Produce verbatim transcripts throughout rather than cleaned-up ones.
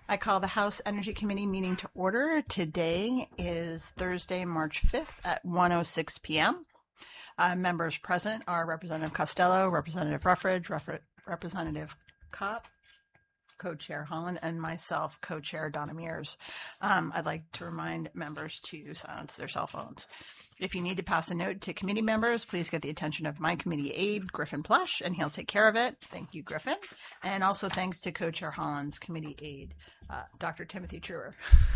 I call the House Energy Committee meeting to order. Today is Thursday, March fifth at one oh six p.m. Uh, members present are Representative Costello, Representative Ruffridge, Ruffridge Representative Kopp, Co-Chair Holland, and myself, Co-Chair Donna Mears. Um, I'd like to remind members to silence their cell phones. If you need to pass a note to committee members, please get the attention of my committee aide, Griffin Plush, and he'll take care of it. Thank you, Griffin. And also thanks to Co-Chair Holland's committee aide, uh, Doctor Timothy Truer.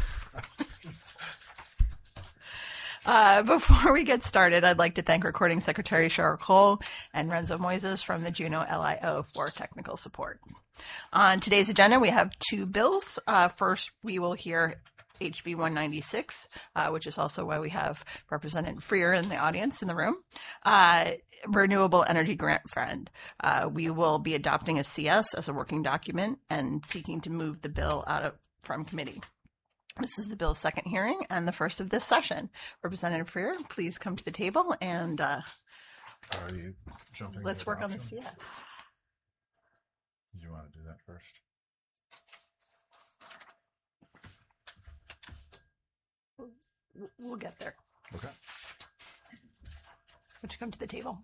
Uh, before we get started, I'd like to thank Recording Secretary Cheryl Cole and Renzo Moises from the Juneau L I O for technical support. On today's agenda, we have two bills. Uh, first, we will hear H B one ninety-six, uh, which is also why we have Representative Freer in the audience in the room. Uh, Renewable Energy Grant Fund. Uh, we will be adopting a C S as a working document and seeking to move the bill out of from committee. This is the bill's second hearing and the first of this session. Representative Freer, please come to the table and uh, Are you jumping let's to work on the adoption? C S. Do you want to do that first? We'll- We'll get there. Okay. Would you come to the table?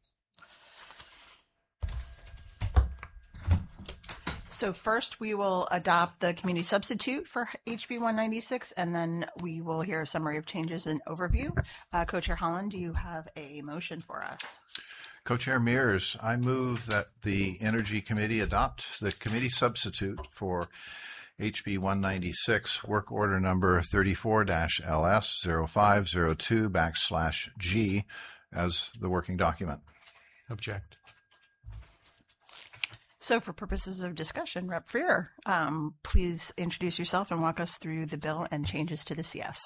So first, we will adopt the community substitute for H B one ninety-six, and then we will hear a summary of changes and overview. Uh, Co-Chair Holland, do you have a motion for us? Co-Chair Mears, I move that the Energy Committee adopt the committee substitute for H B one ninety-six, work order number thirty-four L S zero five zero two backslash G as the working document. Object. So for purposes of discussion, Rep Freer, um, please introduce yourself and walk us through the bill and changes to the C S.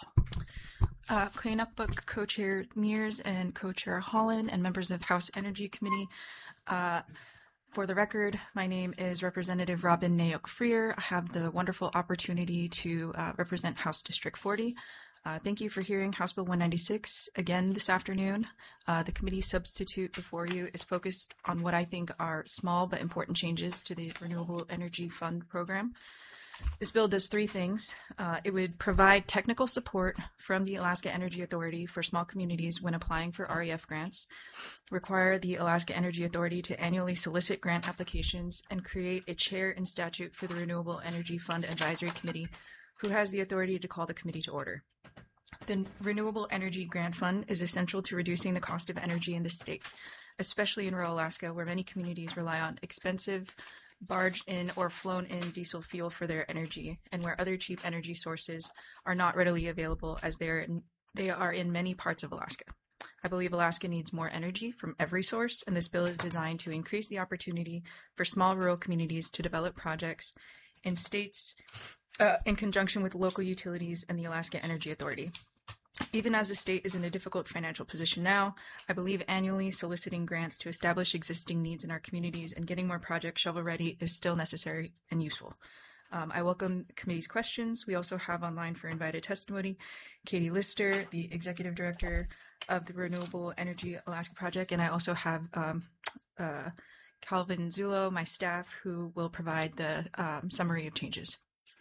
Uh, Cleanup Book Co-Chair Mears and Co-Chair Holland and members of House Energy Committee. Uh, for the record, my name is Representative Robin Nayok Freer. I have the wonderful opportunity to uh, represent House District forty. Uh, thank you for hearing House Bill one ninety-six again this afternoon. Uh, the committee substitute before you is focused on what I think are small but important changes to the Renewable Energy Fund program. This bill does three things. Uh, it would provide technical support from the Alaska Energy Authority for small communities when applying for R E F grants, require the Alaska Energy Authority to annually solicit grant applications, and create a chair in statute for the Renewable Energy Fund Advisory Committee, who has the authority to call the committee to order. The Renewable Energy Grant Fund is essential to reducing the cost of energy in the state, especially in rural Alaska, where many communities rely on expensive, barged-in or flown-in diesel fuel for their energy, and where other cheap energy sources are not readily available as they are in, they are in many parts of Alaska. I believe Alaska needs more energy from every source, and this bill is designed to increase the opportunity for small rural communities to develop projects in states uh, in conjunction with local utilities and the Alaska Energy Authority. Even as the state is in a difficult financial position now, I believe annually soliciting grants to establish existing needs in our communities and getting more projects shovel-ready is still necessary and useful. Um, I welcome the committee's questions. We also have online for invited testimony Katie Lister, the Executive Director of the Renewable Energy Alaska Project, and I also have um, uh, Calvin Zulo, my staff, who will provide the um, summary of changes.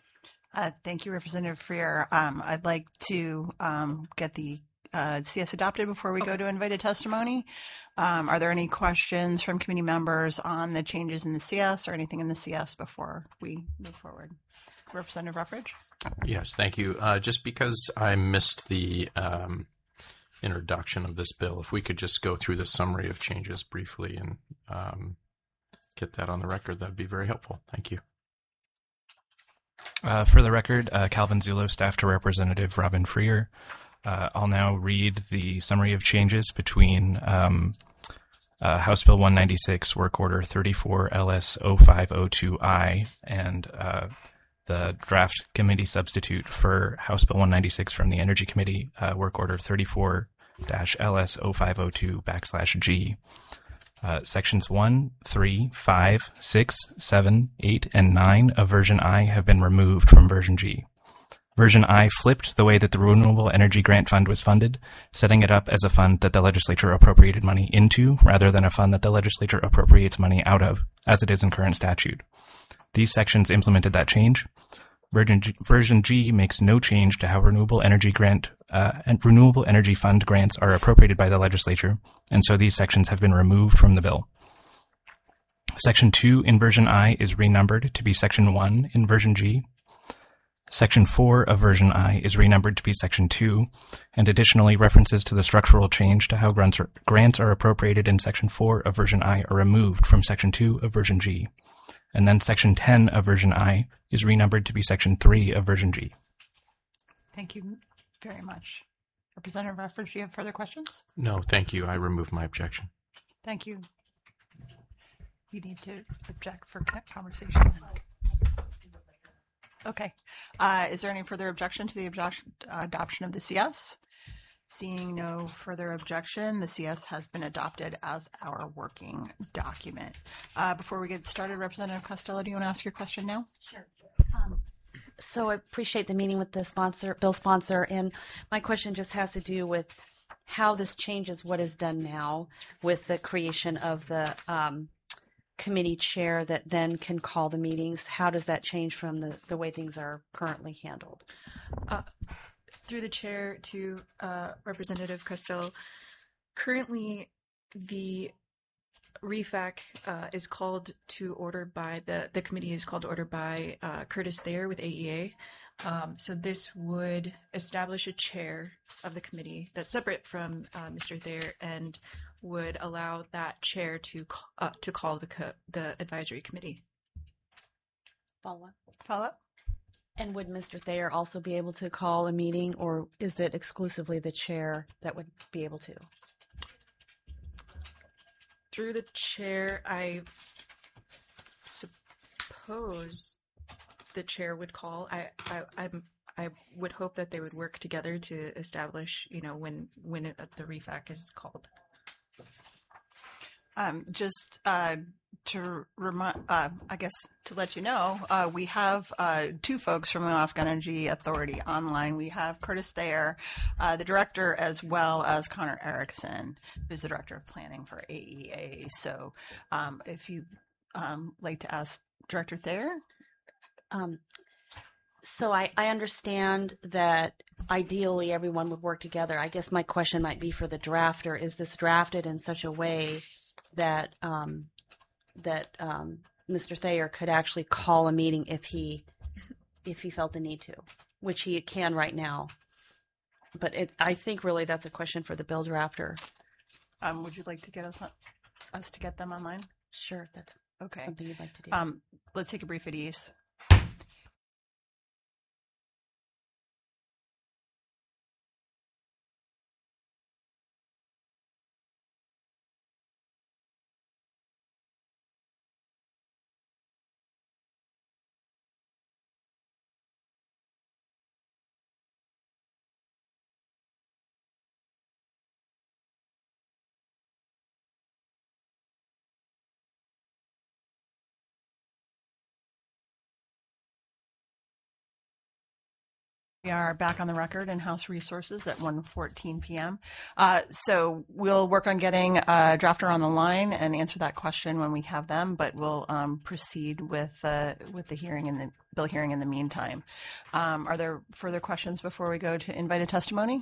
Uh, thank you, Representative Freer. Um, I'd like to um, get the uh, C S adopted before we Okay. go to invited testimony. Um, are there any questions from committee members on the changes in the C S or anything in the C S before we move forward? Representative Ruffridge? Yes, thank you. Uh, just because I missed the um, introduction of this bill, if we could just go through the summary of changes briefly and um, get that on the record, that would be very helpful. Thank you. Uh, for the record, uh, Calvin Zulo, staff to Representative Robin Freer. Uh, I'll now read the summary of changes between um, uh, House Bill one ninety-six, Work Order thirty-four L S zero five zero two I, and uh, the draft committee substitute for House Bill one ninety-six from the Energy Committee, uh, Work Order thirty-four L S zero five zero two backslash G. Uh, sections one, three, five, six, seven, eight, and nine of version I have been removed from version G. Version I flipped the way that the Renewable Energy Grant Fund was funded, setting it up as a fund that the legislature appropriated money into rather than a fund that the legislature appropriates money out of, as it is in current statute. These sections implemented that change. Version G, version G makes no change to how renewable energy grant uh, and renewable energy fund grants are appropriated by the legislature, and so these sections have been removed from the bill. Section two in version I is renumbered to be section one in version G. Section four of version I is renumbered to be section two, and additionally references to the structural change to how grants are, grants are appropriated in section four of version I are removed from section two of version G. And then section ten of version I is renumbered to be section three of version G. Thank you very much. Representative Rutherford, do you have further questions? No, thank you. I remove my objection. Thank you. You need to object for conversation. Okay. Uh, is there any further objection to the object, uh, adoption of the C S? Seeing no further objection, the C S has been adopted as our working document. Uh, before we get started, Representative Costello, do you want to ask your question now? Sure. Um, so I appreciate the meeting with the sponsor, bill sponsor, and my question just has to do with how this changes what is done now with the creation of the um, committee chair that then can call the meetings. How does that change from the, the way things are currently handled? Uh, through the chair to uh, Representative Costello, currently the R E F A C uh, is called to order by, the, the committee is called to order by uh, Curtis Thayer with A E A. Um, so this would establish a chair of the committee that's separate from uh, Mister Thayer and would allow that chair to uh, to call the co- the advisory committee. Follow up. Follow up? And would Mister Thayer also be able to call a meeting, or is it exclusively the chair that would be able to? Through the chair, I suppose the chair would call. I, I, I'm, I would hope that they would work together to establish, you know, when when it, the R E F A C is called. Um, just uh, to remind, uh, I guess to let you know, uh, we have uh, two folks from the Alaska Energy Authority online. We have Curtis Thayer, uh, the director, as well as Connor Erickson, who's the director of planning for A E A. So um, if you'd um, like to ask Director Thayer. Um, so I, I understand that ideally everyone would work together. I guess my question might be for the drafter. Is this drafted in such a way that um, that um, Mister Thayer could actually call a meeting if he if he felt the need to, which he can right now? But it, I think really that's a question for the bill drafter. Um, would you like to get us us to get them online? Sure, if that's Okay. something you'd like to do. Um, let's take a brief at ease. We are back on the record in House Resources at one fourteen p.m. Uh, so we'll work on getting a drafter on the line and answer that question when we have them, but we'll um, proceed with uh, with the hearing in the bill hearing in the meantime. Um, are there further questions before we go to invited testimony?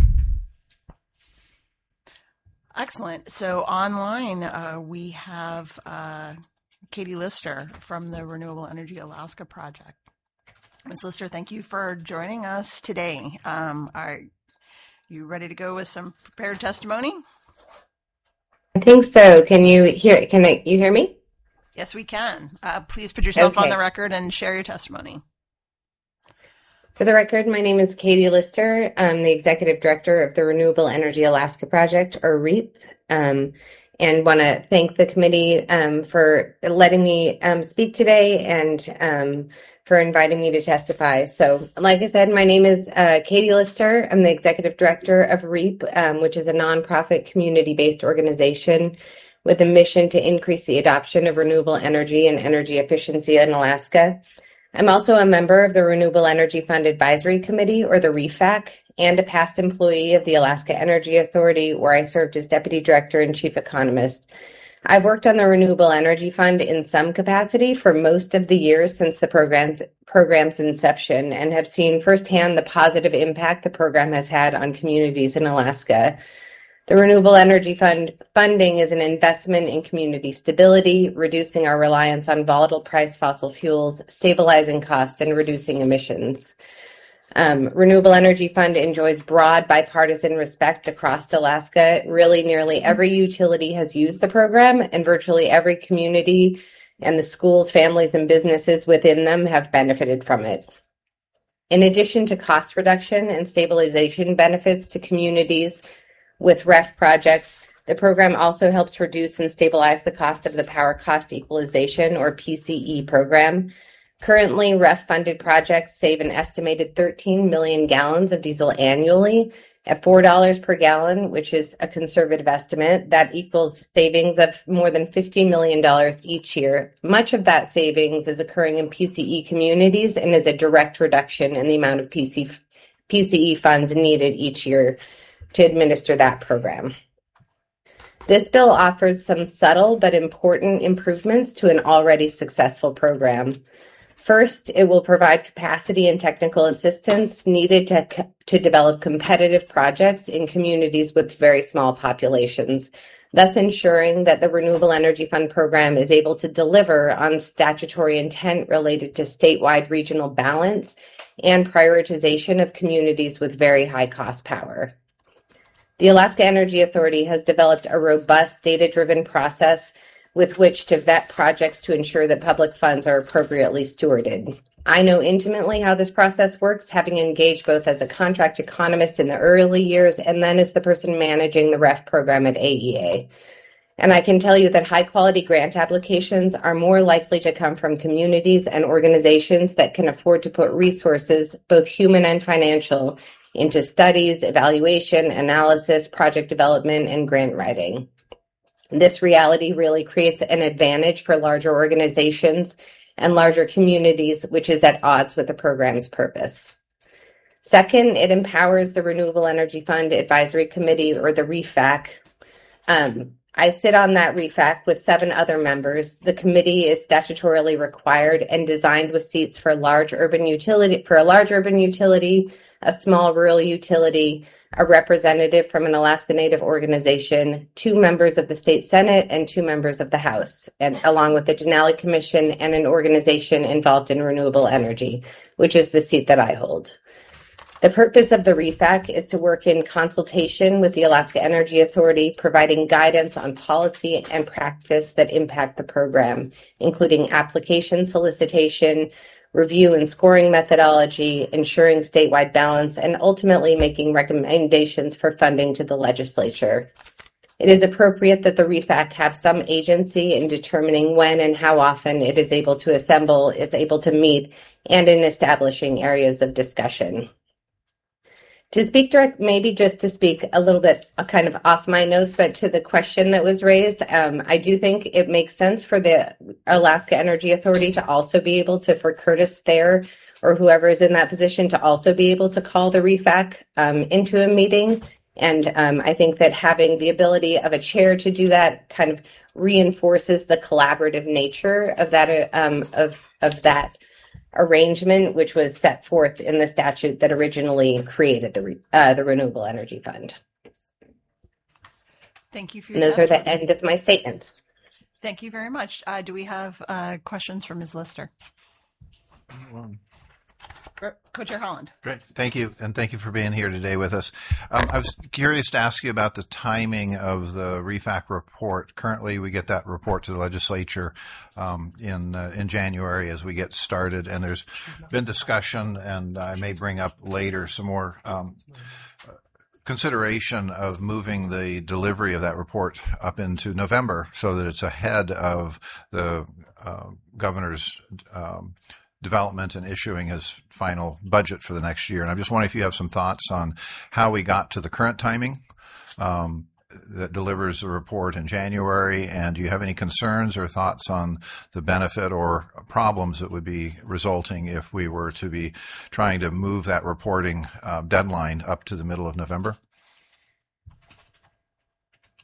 Excellent. So online uh, we have uh, Katie Lister from the Renewable Energy Alaska Project. Miz Lister, thank you for joining us today. Um, are you ready to go with some prepared testimony? I think so. Can you hear? Can I, you hear me? Yes, we can. Uh, please put yourself Okay. on the record and share your testimony. For the record, my name is Katie Lister. I'm the Executive Director of the Renewable Energy Alaska Project, or REAP, um, and want to thank the committee um, for letting me um, speak today and um, for inviting me to testify. So, like I said, my name is uh, Katie Lister. I'm the Executive Director of REAP, um, which is a nonprofit community-based organization with a mission to increase the adoption of renewable energy and energy efficiency in Alaska. I'm also a member of the Renewable Energy Fund Advisory Committee, or the R E F A C, and a past employee of the Alaska Energy Authority, where I served as Deputy Director and Chief Economist. I've worked on the Renewable Energy Fund in some capacity for most of the years since the program's, program's inception and have seen firsthand the positive impact the program has had on communities in Alaska. The Renewable Energy Fund funding is an investment in community stability, reducing our reliance on volatile price fossil fuels, stabilizing costs, and reducing emissions. Um, Renewable Energy Fund enjoys broad bipartisan respect across Alaska. Really, nearly every utility has used the program, and virtually every community and the schools, families, and businesses within them have benefited from it. In addition to cost reduction and stabilization benefits to communities with R E F projects, the program also helps reduce and stabilize the cost of the Power Cost Equalization, or P C E, program. Currently, R E F-funded projects save an estimated thirteen million gallons of diesel annually at four dollars per gallon, which is a conservative estimate. That equals savings of more than fifty million dollars each year. Much of that savings is occurring in P C E communities and is a direct reduction in the amount of P C, P C E funds needed each year to administer that program. This bill offers some subtle but important improvements to an already successful program. First, it will provide capacity and technical assistance needed to, to develop competitive projects in communities with very small populations, thus ensuring that the Renewable Energy Fund program is able to deliver on statutory intent related to statewide regional balance and prioritization of communities with very high cost power. The Alaska Energy Authority has developed a robust data-driven process with which to vet projects to ensure that public funds are appropriately stewarded. I know intimately how this process works, having engaged both as a contract economist in the early years and then as the person managing the R E F program at A E A. And I can tell you that high-quality grant applications are more likely to come from communities and organizations that can afford to put resources, both human and financial, into studies, evaluation, analysis, project development, and grant writing. This reality really creates an advantage for larger organizations and larger communities, which is at odds with the program's purpose. Second, it empowers the Renewable Energy Fund Advisory Committee, or the R E F A C. Um, I sit on that R E F A C with seven other members. The committee is statutorily required and designed with seats for large urban utility, for a large urban utility, a small rural utility, a representative from an Alaska Native organization, two members of the state Senate, and two members of the House, and along with the Denali Commission and an organization involved in renewable energy, which is the seat that I hold. The purpose of the R E F A C is to work in consultation with the Alaska Energy Authority, providing guidance on policy and practice that impact the program, including application solicitation, review and scoring methodology, ensuring statewide balance, and ultimately making recommendations for funding to the legislature. It is appropriate that the R E F A C have some agency in determining when and how often it is able to assemble, is able to meet, and in establishing areas of discussion. To speak direct, maybe just to speak a little bit uh, kind of off my nose, but to the question that was raised, um, I do think it makes sense for the Alaska Energy Authority to also be able to, for Curtis Thayer or whoever is in that position, to also be able to call the R E F A C um, into a meeting. And um, I think that having the ability of a chair to do that kind of reinforces the collaborative nature of that um, of of that arrangement, which was set forth in the statute that originally created the uh, the Renewable Energy Fund. Thank you for your And those are the testimony. end of my statements. Thank you very much. Uh, do we have uh, questions for Miz Lister? Well, Co-Chair Holland. great. Thank you. And thank you for being here today with us. Um, I was curious to ask you about the timing of the R E F A C report. Currently, we get that report to the legislature um, in uh, in January as we get started. And there's been discussion, and I may bring up later some more um, consideration of moving the delivery of that report up into November so that it's ahead of the uh, governor's um, development and issuing his final budget for the next year. And I'm just wondering if you have some thoughts on how we got to the current timing um, that delivers the report in January, and do you have any concerns or thoughts on the benefit or problems that would be resulting if we were to be trying to move that reporting uh, deadline up to the middle of November?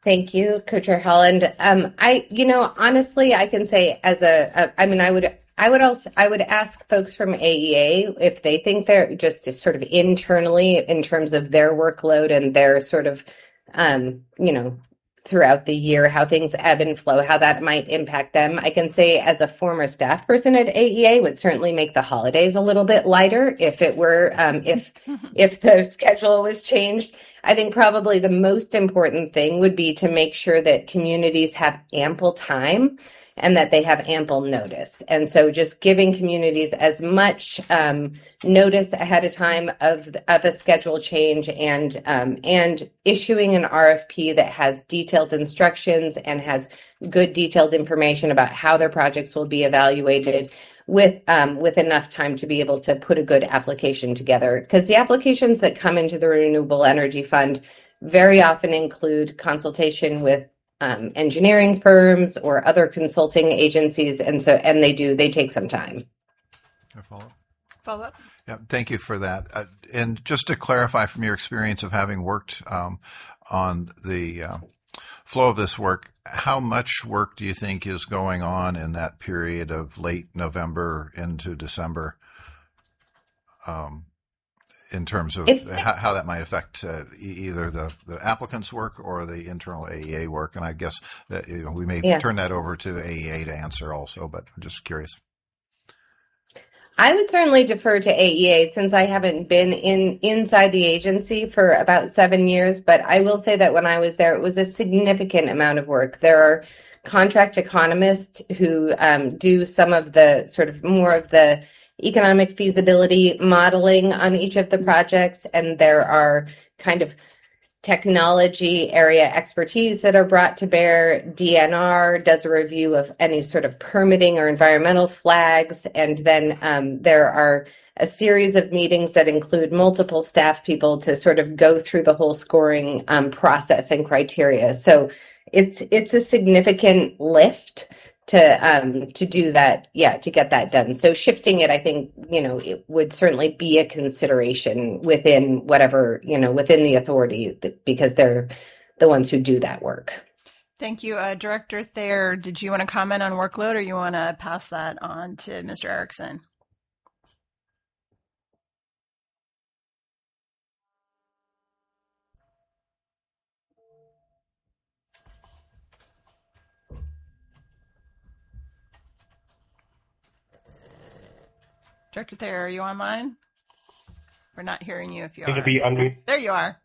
Thank you, Co-Chair Holland. Um, I, you know, honestly, I can say as a, a, I mean, I would, I would also, I would ask folks from A E A if they think they're just sort of internally in terms of their workload and their sort of, um, you know, throughout the year, how things ebb and flow, how that might impact them. I can say as a former staff person at A E A would certainly make the holidays a little bit lighter if it were, um, if, if the schedule was changed. I think probably the most important thing would be to make sure that communities have ample time and that they have ample notice. And so just giving communities as much um, notice ahead of time of, of a schedule change and, um, and issuing an R F P that has detailed instructions and has good detailed information about how their projects will be evaluated with um, with enough time to be able to put a good application together. Because the applications that come into the Renewable Energy Fund very often include consultation with um, engineering firms or other consulting agencies, and so and they do they take some time. Can I follow up? Follow up. Yeah, thank you for that. Uh, and just to clarify from your experience of having worked um, on the uh, flow of this work, how much work do you think is going on in that period of late November into December um, in terms of It's- how, how that might affect uh, e- either the, the applicant's work or the internal A E A work? And I guess that you know, we may Yeah. turn that over to A E A to answer also, but I'm just curious. I would certainly defer to A E A since I haven't been in inside the agency for about seven years. But I will say that when I was there, it was a significant amount of work. There are contract economists who um, do some of the sort of more of the economic feasibility modeling on each of the projects, and there are kind of technology area expertise that are brought to bear. D N R does a review of any sort of permitting or environmental flags. And then um, there are a series of meetings that include multiple staff people to sort of go through the whole scoring um, process and criteria. So it's it's a significant lift to um to do that, yeah, to get that done. So shifting it, I think, you know, it would certainly be a consideration within whatever, you know, within the authority th- because they're the ones who do that work. Thank you. Uh, Director Thayer, did you want to comment on workload or you want to pass that on to Mister Erickson? Director Thayer, are you online? We're not hearing you if you Need are. to be unmuted. There you are.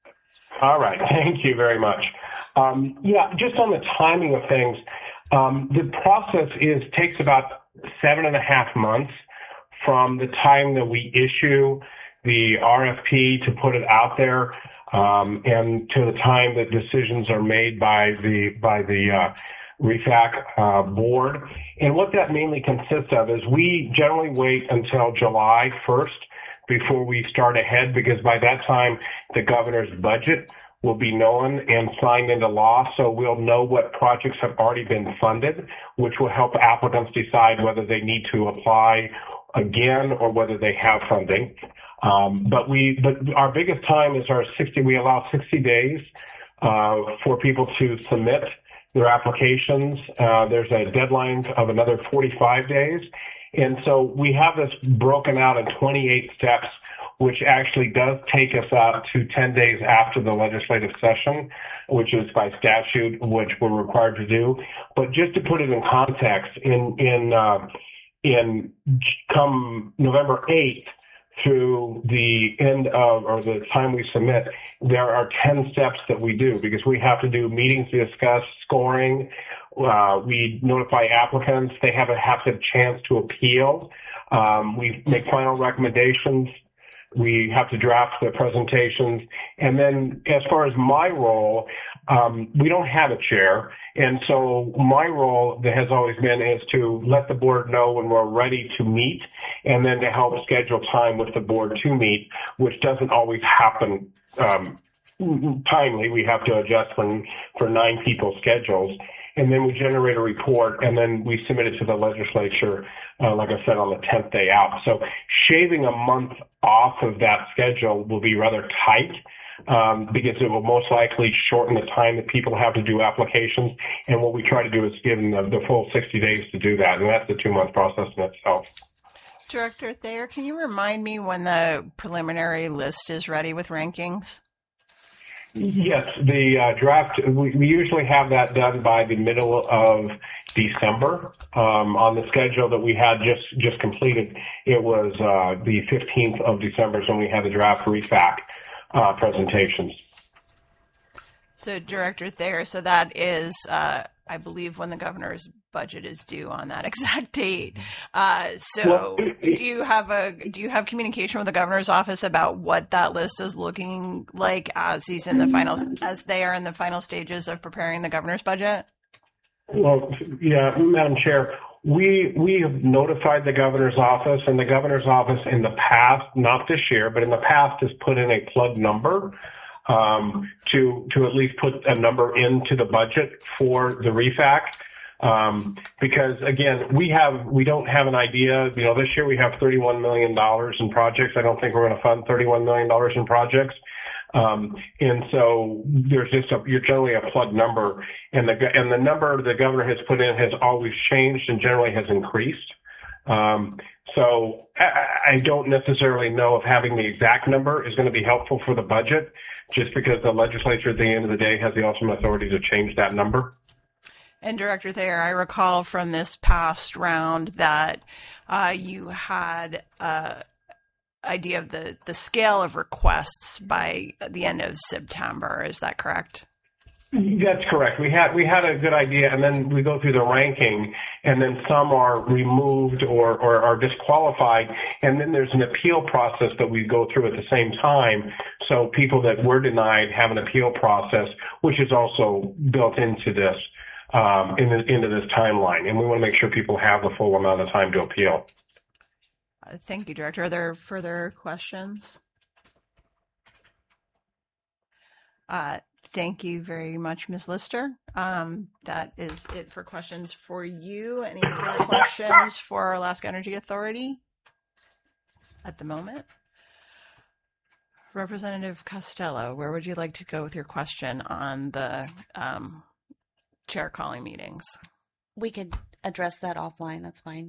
All right. Thank you very much. Um, yeah, just on the timing of things, um, the process is takes about seven and a half months from the time that we issue the R F P to put it out there, um, and to the time that decisions are made by the by the uh, R E F A C uh, board. And what that mainly consists of is we generally wait until July first before we start ahead, because by that time the governor's budget will be known and signed into law. So we'll know what projects have already been funded, which will help applicants decide whether they need to apply again or whether they have funding. Um, but we, but our biggest time is our sixty. We allow sixty days uh, for people to submit their applications. Uh, there's a deadline of another forty-five days. And so we have this broken out in twenty-eight steps, which actually does take us out to ten days after the legislative session, which is by statute, which we're required to do. But just to put it in context, in, in, uh, in come November eighth through the end of, or the time we submit, there are ten steps that we do because we have to do meetings to discuss scoring. Uh, we notify applicants. They have a have a chance to appeal. Um, we make final recommendations. We have to draft the presentations. And then as far as my role, um, we don't have a chair. And so my role that has always been is to let the board know when we're ready to meet and then to help schedule time with the board to meet, which doesn't always happen um, timely. We have to adjust when, for nine people's schedules. And then we generate a report, and then we submit it to the legislature, uh, like I said, on the tenth day out. So shaving a month off of that schedule will be rather tight. um, because it will most likely shorten the time that people have to do applications. And what we try to do is give them the, the full sixty days to do that, and that's the two-month process in itself. Director Thayer, can you remind me when the preliminary list is ready with rankings? Yes, the uh, draft, we, we usually have that done by the middle of December. Um, on the schedule that we had just, just completed, it was uh, the fifteenth of December is when we had the draft R E F A C uh, presentations. So, Director Thayer, so that is, uh, I believe, when the governor's budget is due on that exact date. Uh, so, Well, do you have a do you have communication with the governor's office about what that list is looking like as he's in the final as they are in the final stages of preparing the governor's budget? Well, yeah, Madam Chair, we we have notified the governor's office, and the governor's office in the past, not this year, but in the past, has put in a plug number um, to to at least put a number into the budget for the R E F A C. Um, because again, we have, we don't have an idea, you know, this year we have thirty-one million dollars in projects. I don't think we're going to fund thirty-one million dollars in projects. Um, and so there's just a, you're generally a plug number, and the, and the number the governor has put in has always changed and generally has increased. Um, so I, I don't necessarily know if having the exact number is going to be helpful for the budget, just because the legislature at the end of the day has the ultimate authority to change that number. And Director Thayer, I recall from this past round that uh, you had an idea of the, the scale of requests by the end of September. Is that correct? That's correct. We had we had a good idea, and then we go through the ranking, and then some are removed or, or are disqualified, and then there's an appeal process that we go through at the same time. So people that were denied have an appeal process, which is also built into this. Um, in the, into this timeline, and we want to make sure people have the full amount of time to appeal. Uh, thank you, Director. Are there further questions? Uh, thank you very much, Miz Lister. Um, that is it for questions for you. Any further questions for Alaska Energy Authority at the moment? Representative Costello, where would you like to go with your question on the um, chair calling meetings? We could address that offline. That's fine.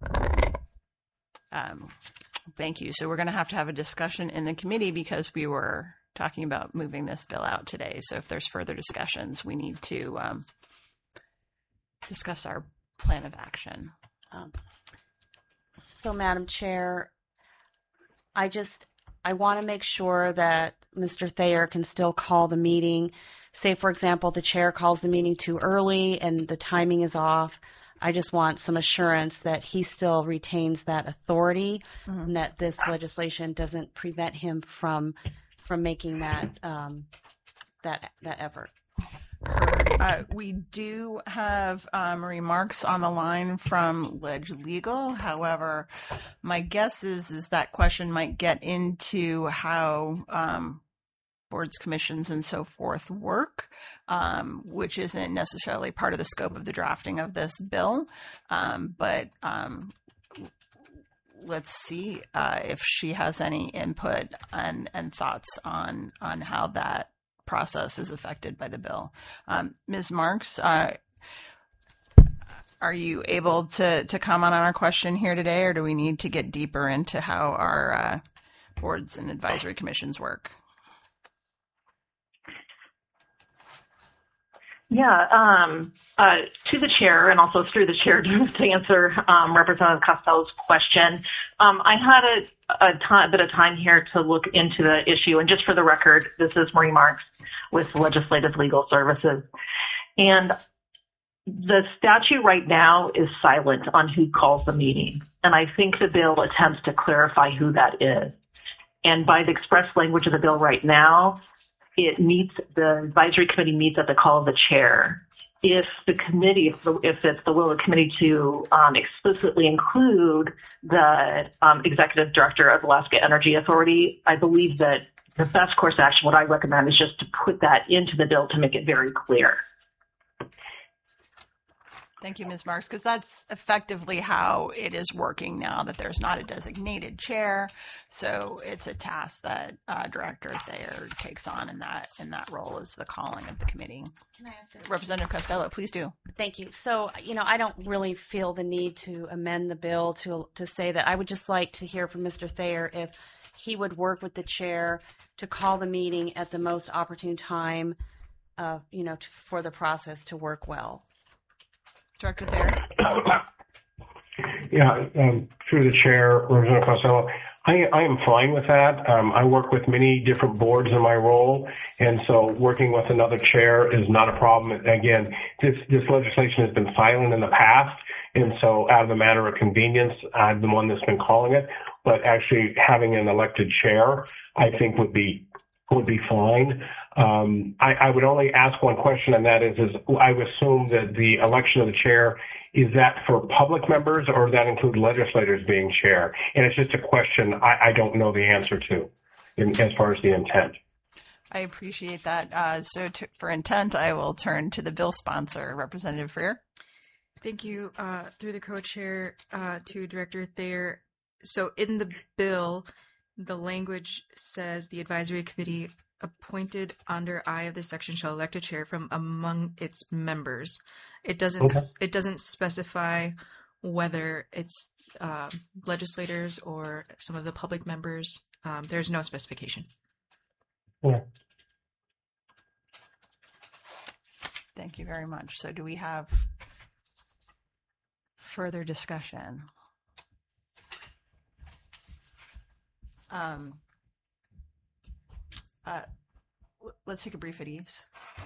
Um, thank you. So we're going to have to have a discussion in the committee because we were talking about moving this bill out today. So if there's further discussions, we need to um, discuss our plan of action. Um, so, Madam Chair, I just I want to make sure that Mister Thayer can still call the meeting. Say, for example, the chair calls the meeting too early and the timing is off. I just want some assurance that he still retains that authority, mm-hmm. and that this legislation doesn't prevent him from from making that um, that that effort. Uh, we do have um, remarks on the line from Ledge Legal. However, my guess is is that question might get into how um, boards, commissions, and so forth work, um, which isn't necessarily part of the scope of the drafting of this bill. Um, but um, let's see uh, if she has any input and, and thoughts on on how that process is affected by the bill. Um, Miz Marks, uh, are you able to, to comment on our question here today, or do we need to get deeper into how our uh, boards and advisory commissions work? Yeah, um, uh, to the chair and also through the chair to, to answer um, Representative Costello's question. Um, I had a, a ton, bit of time here to look into the issue, and just for the record, this is Marie Marks with Legislative Legal Services. And the statute right now is silent on who calls the meeting, and I think the bill attempts to clarify who that is. And by the express language of the bill right now, it meets, the advisory committee meets at the call of the chair. If the committee, if, the, if it's the will of the committee to um, explicitly include the um, executive director of Alaska Energy Authority, I believe that the best course of action, what I recommend, is just to put that into the bill to make it very clear. Thank you, Miz Marks, because that's effectively how it is working now, that there's not a designated chair. So it's a task that uh, Director Thayer takes on, and that in that role is the calling of the committee. Can I ask a- Representative Costello, please do. Thank you. So, you know, I don't really feel the need to amend the bill to to say that. I would just like to hear from Mister Thayer if he would work with the chair to call the meeting at the most opportune time, uh, you know, to, for the process to work well. Director Thayer. Yeah, um, through the chair, Representative Costello, I, I am fine with that. Um, I work with many different boards in my role, and so working with another chair is not a problem. Again, this, this legislation has been silent in the past, and so out of a matter of convenience, I'm the one that's been calling it. But actually having an elected chair, I think would be would be fine. Um, I, I would only ask one question, and that is, is I would assume that the election of the chair, is that for public members or does that include legislators being chair? And it's just a question I, I don't know the answer to in, as far as the intent. I appreciate that. Uh, so to, for intent, I will turn to the bill sponsor, Representative Freer. Thank you. Uh, through the co-chair uh, to Director Thayer. So in the bill, the language says the advisory committee appointed under I of this section shall elect a chair from among its members. It doesn't. Okay. It doesn't specify whether it's uh, legislators or some of the public members. Um, there's no specification. Yeah. Thank you very much. So do we have further discussion? Um, uh, l- let's take a brief at ease.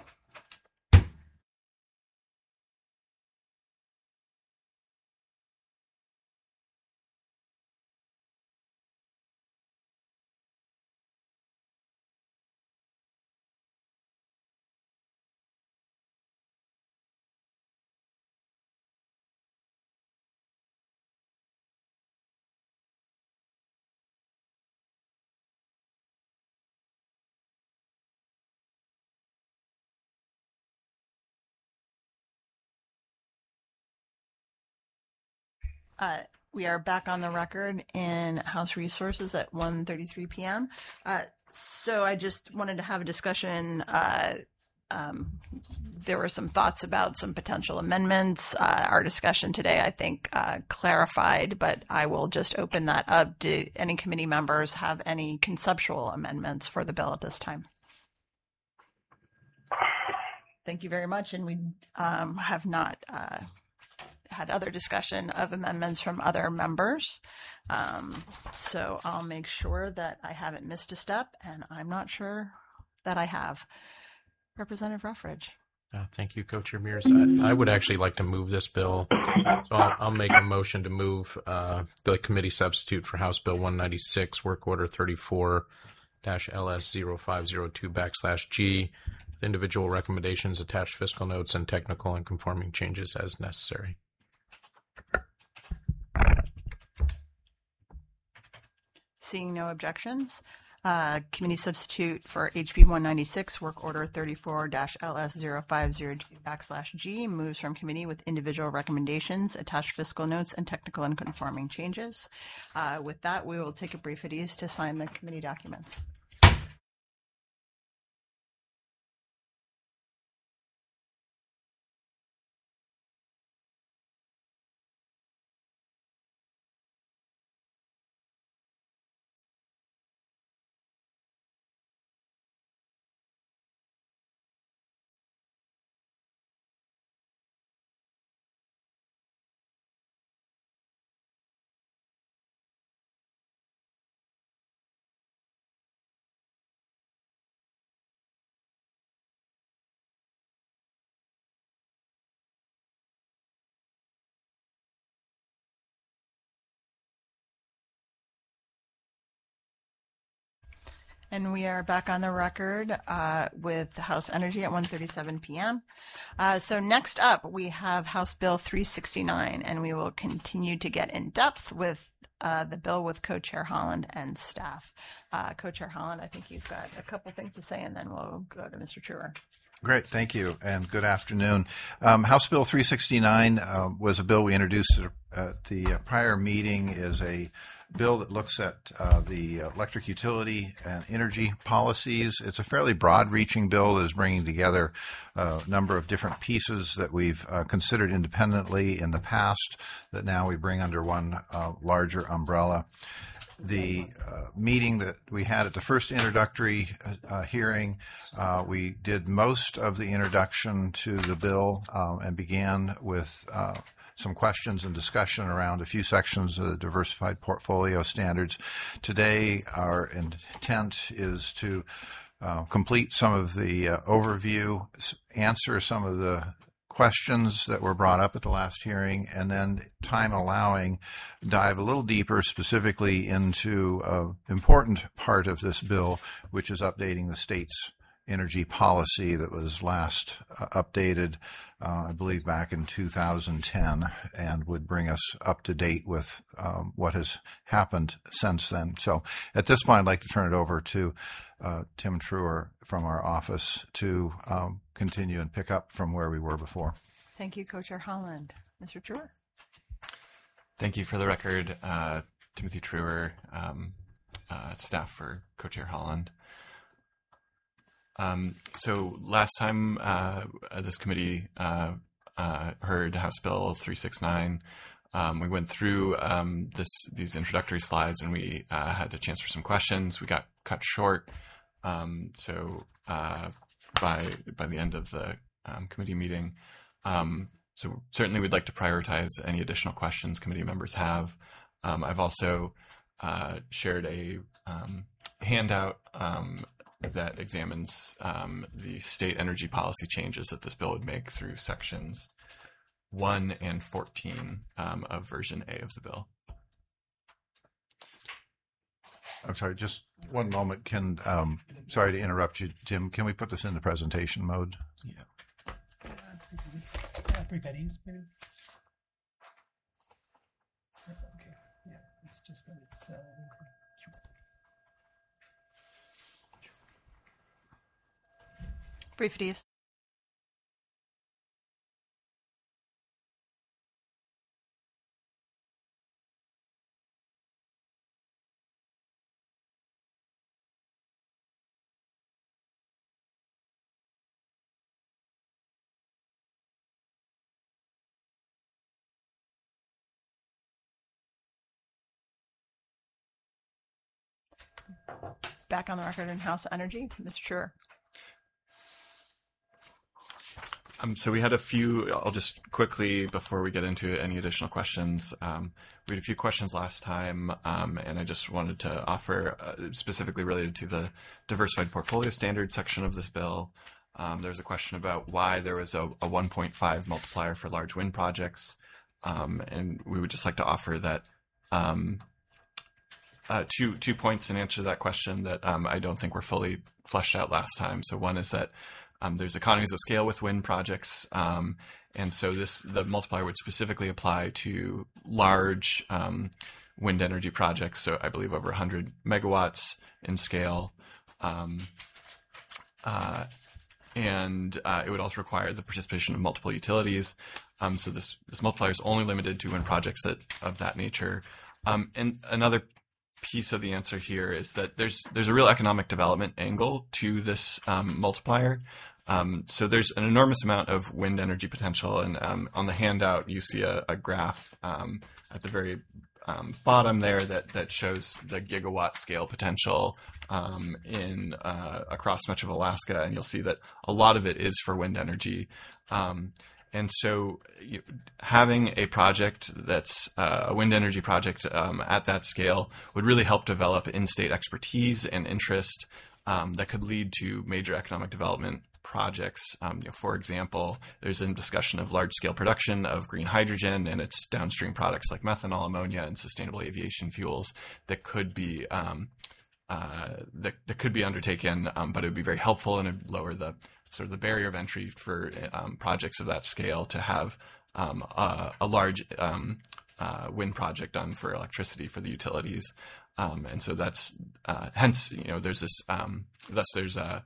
Uh, we are back on the record in House Resources at one thirty-three p.m. Uh, so I just wanted to have a discussion. Uh, um, there were some thoughts about some potential amendments. Uh, our discussion today, I think, uh, clarified, but I will just open that up. Do any committee members have any conceptual amendments for the bill at this time? Thank you very much. And we um, have not uh, had other discussion of amendments from other members. Um, so I'll make sure that I haven't missed a step, and I'm not sure that I have. Representative Ruffridge. Uh, thank you, Co-Chair Mears. I, I would actually like to move this bill. So I'll, I'll make a motion to move uh, the committee substitute for House Bill one ninety-six, Work Order thirty-four L S zero five zero two backslash G, with individual recommendations, attached fiscal notes, and technical and conforming changes as necessary. Seeing no objections, uh, committee substitute for H B one ninety-six, Work Order thirty-four L S zero five zero two backslash G, moves from committee with individual recommendations, attached fiscal notes, and technical and conforming changes. Uh, with that, we will take a brief at ease to sign the committee documents. And we are back on the record uh, with House Energy at one thirty-seven p.m. Uh, so next up, we have House Bill three sixty-nine, and we will continue to get in depth with uh, the bill with Co-Chair Holland and staff. Uh, Co-Chair Holland, I think you've got a couple things to say, and then we'll go to Mister Truer. Great, thank you, and good afternoon. Um, House Bill three sixty-nine uh, was a bill we introduced at, at the uh, prior meeting. Is a bill that looks at uh, the electric utility and energy policies. It's a fairly broad-reaching bill that is bringing together a number of different pieces that we've uh, considered independently in the past that now we bring under one uh, larger umbrella. The uh, meeting that we had at the first introductory uh, hearing, uh, we did most of the introduction to the bill um, and began with uh, some questions and discussion around a few sections of the diversified portfolio standards. Today, our intent is to uh, complete some of the uh, overview, answer some of the questions that were brought up at the last hearing, and then, time allowing, dive a little deeper specifically into an important part of this bill, which is updating the state's energy policy that was last uh, updated, uh, I believe, back in two thousand ten, and would bring us up to date with um, what has happened since then. So at this point, I'd like to turn it over to uh, Tim Truer from our office to um, continue and pick up from where we were before. Thank you, Co-Chair Holland. Mister Truer. Thank you. For the record, uh, Timothy Truer, um, uh, staff for Co-Chair Holland. Um, so last time uh, this committee uh, uh, heard House Bill three sixty-nine, um, we went through um, this these introductory slides, and we uh, had a chance for some questions. We got cut short, um, so uh, by by the end of the um, committee meeting. Um, so certainly we'd like to prioritize any additional questions committee members have. Um, I've also uh, shared a um, handout um, that examines um, the state energy policy changes that this bill would make through sections one and fourteen um, of version A of the bill. I'm sorry, just one moment. Can um, sorry to interrupt you, Tim. Can we put this into presentation mode? Yeah. Yeah, that's because it's everybody's maybe. Okay. Yeah, it's just that it's. Uh, Brief it is. Back on the record in House Energy, Mister Truer. Um, so we had a few, I'll just quickly, before we get into any additional questions, um, we had a few questions last time, um, and I just wanted to offer, uh, specifically related to the diversified portfolio standard section of this bill. Um, there's a question about why there was a, a one point five multiplier for large wind projects, um, and we would just like to offer that um, uh, two, two points in answer to that question that um, I don't think were fully fleshed out last time. So one is that Um, there's economies of scale with wind projects, um, and so this the multiplier would specifically apply to large um, wind energy projects. So I believe over one hundred megawatts in scale, um, uh, and uh, it would also require the participation of multiple utilities. Um, so this this multiplier is only limited to wind projects that of that nature. Um, and another piece of the answer here is that there's there's a real economic development angle to this um, multiplier. Um, so there's an enormous amount of wind energy potential, and um, on the handout you see a, a graph um, at the very um, bottom there that that shows the gigawatt scale potential um, in uh, across much of Alaska, and you'll see that a lot of it is for wind energy. Um, And so you, having a project that's uh, a wind energy project um, at that scale would really help develop in-state expertise and interest um, that could lead to major economic development projects. Um, you know, for example, there's a discussion of large-scale production of green hydrogen and its downstream products like methanol, ammonia, and sustainable aviation fuels that could be um, uh, that, that could be undertaken, um, but it would be very helpful and it would lower the sort of the barrier of entry for um, projects of that scale to have um, a, a large um, uh, wind project done for electricity for the utilities. Um, and so that's uh, hence, you know, there's this, um, thus there's a,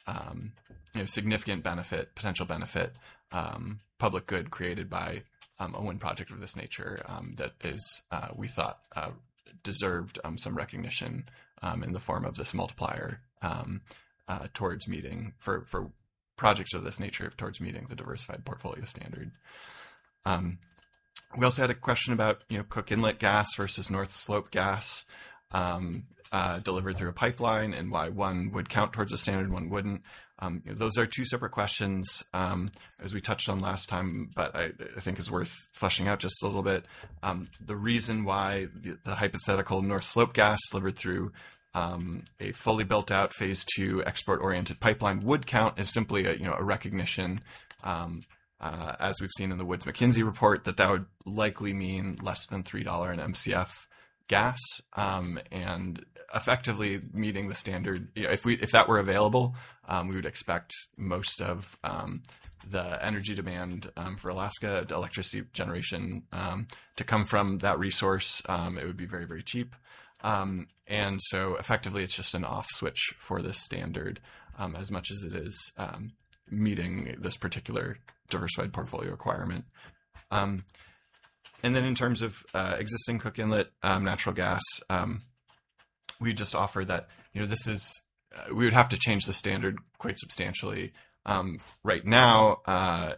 um, you know, significant benefit, potential benefit, um, public good created by um, a wind project of this nature um, that is, uh, we thought, uh, deserved um, some recognition um, in the form of this multiplier um, uh, towards meeting for for projects of this nature towards meeting the diversified portfolio standard. Um, we also had a question about, you know, Cook Inlet gas versus North Slope gas um, uh, delivered through a pipeline, and why one would count towards the standard, one wouldn't. Um, you know, those are two separate questions, um, as we touched on last time, but I, I think is worth fleshing out just a little bit. Um, the reason why the, the hypothetical North Slope gas delivered through um, a fully built-out phase two export-oriented pipeline would count is simply a, you know, a recognition, um, uh, as we've seen in the Woods-McKinsey report, that that would likely mean less than three dollars an M C F gas, um, and effectively meeting the standard. You know, if we if that were available, um, we would expect most of um, the energy demand um, for Alaska electricity generation um, to come from that resource. Um, it would be very, very cheap, um, and so effectively, it's just an off switch for this standard, um, as much as it is um, meeting this particular diversified portfolio requirement. Um, and then in terms of uh, existing Cook Inlet um, natural gas, um, we just offer that, you know, this is, uh, we would have to change the standard quite substantially. Um, right now, uh,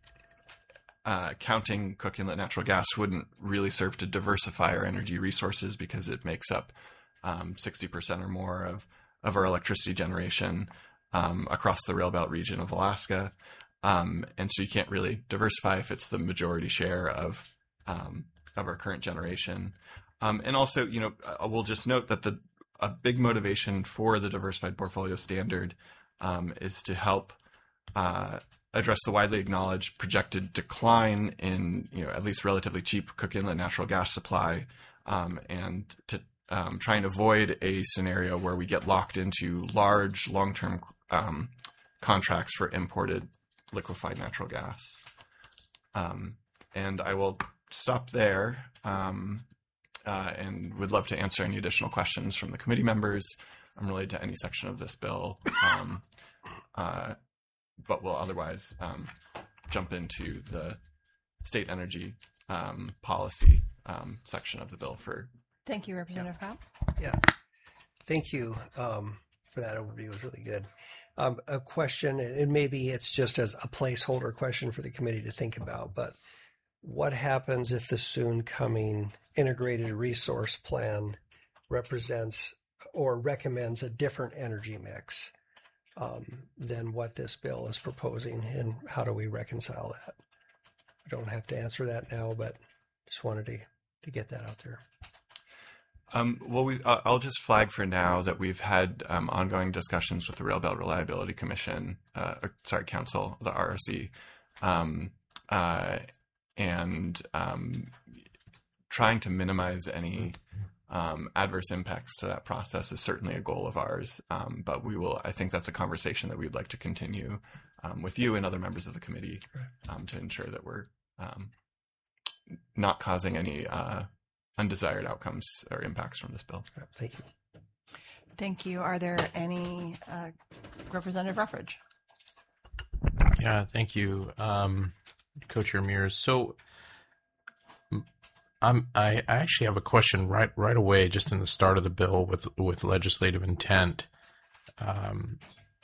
uh, counting Cook Inlet natural gas wouldn't really serve to diversify our energy resources because it makes up um, sixty percent or more of, of our electricity generation um, across the Rail Belt region of Alaska. Um, and so you can't really diversify if it's the majority share of um, of our current generation. Um, and also, you know, I will just note that the a big motivation for the diversified portfolio standard um, is to help uh, address the widely acknowledged projected decline in, you know, at least relatively cheap Cook Inlet natural gas supply, um, and to um, try and avoid a scenario where we get locked into large long-term um, contracts for imported liquefied natural gas. Um, and I will stop there. Um, Uh, and would love to answer any additional questions from the committee members um, related to any section of this bill. Um, uh, but we'll otherwise um, jump into the state energy um, policy um, section of the bill for. Thank you, Representative Howe. Yeah, thank you um, for that overview. It was really good. Um, a question, and maybe it's just as a placeholder question for the committee to think about, but what happens if the soon coming integrated resource plan represents or recommends a different energy mix um, than what this bill is proposing, and how do we reconcile that? I don't have to answer that now, but just wanted to, to get that out there. Um, well, we, uh, I'll just flag for now that we've had um, ongoing discussions with the Rail Belt Reliability Commission, uh, or, sorry, Council, the R R C, um, uh, and um, trying to minimize any um, adverse impacts to that process is certainly a goal of ours. Um, but we will, I think that's a conversation that we'd like to continue um, with you and other members of the committee um, to ensure that we're um, not causing any uh, undesired outcomes or impacts from this bill. Thank you. Thank you. Are there any uh, Representative Ruffridge? Yeah, thank you, um, Co-Chair Mears. So I'm, I actually have a question right right away, just in the start of the bill with with legislative intent. Um,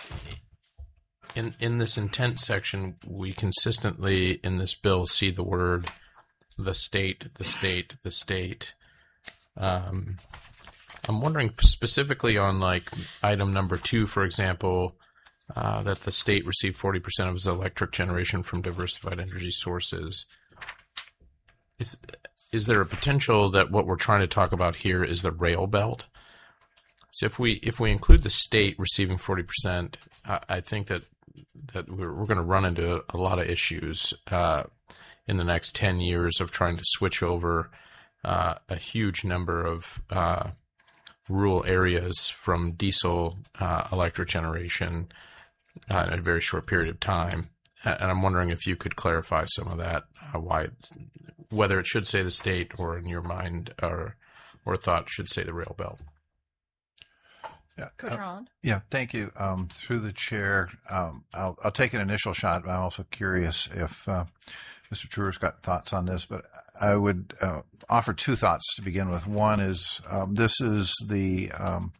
in in this intent section, we consistently in this bill see the word the state, the state, the state. Um, I'm wondering specifically on like item number two, for example, uh, that the state received forty percent of its electric generation from diversified energy sources. Is is there a potential that what we're trying to talk about here is the rail belt? So if we if we include the state receiving forty percent, I, I think that that we're, we're going to run into a lot of issues uh, in the next ten years of trying to switch over uh, a huge number of uh, rural areas from diesel uh, electric generation uh, in a very short period of time. And I'm wondering if you could clarify some of that, uh, why, whether it should say the state or in your mind or or thought should say the rail belt. Yeah. Coach Uh, Holland? yeah, thank you. Um, through the chair, um, I'll, I'll take an initial shot, but I'm also curious if uh, Mister Truer's got thoughts on this. But I would uh, offer two thoughts to begin with. One is um, this is the um,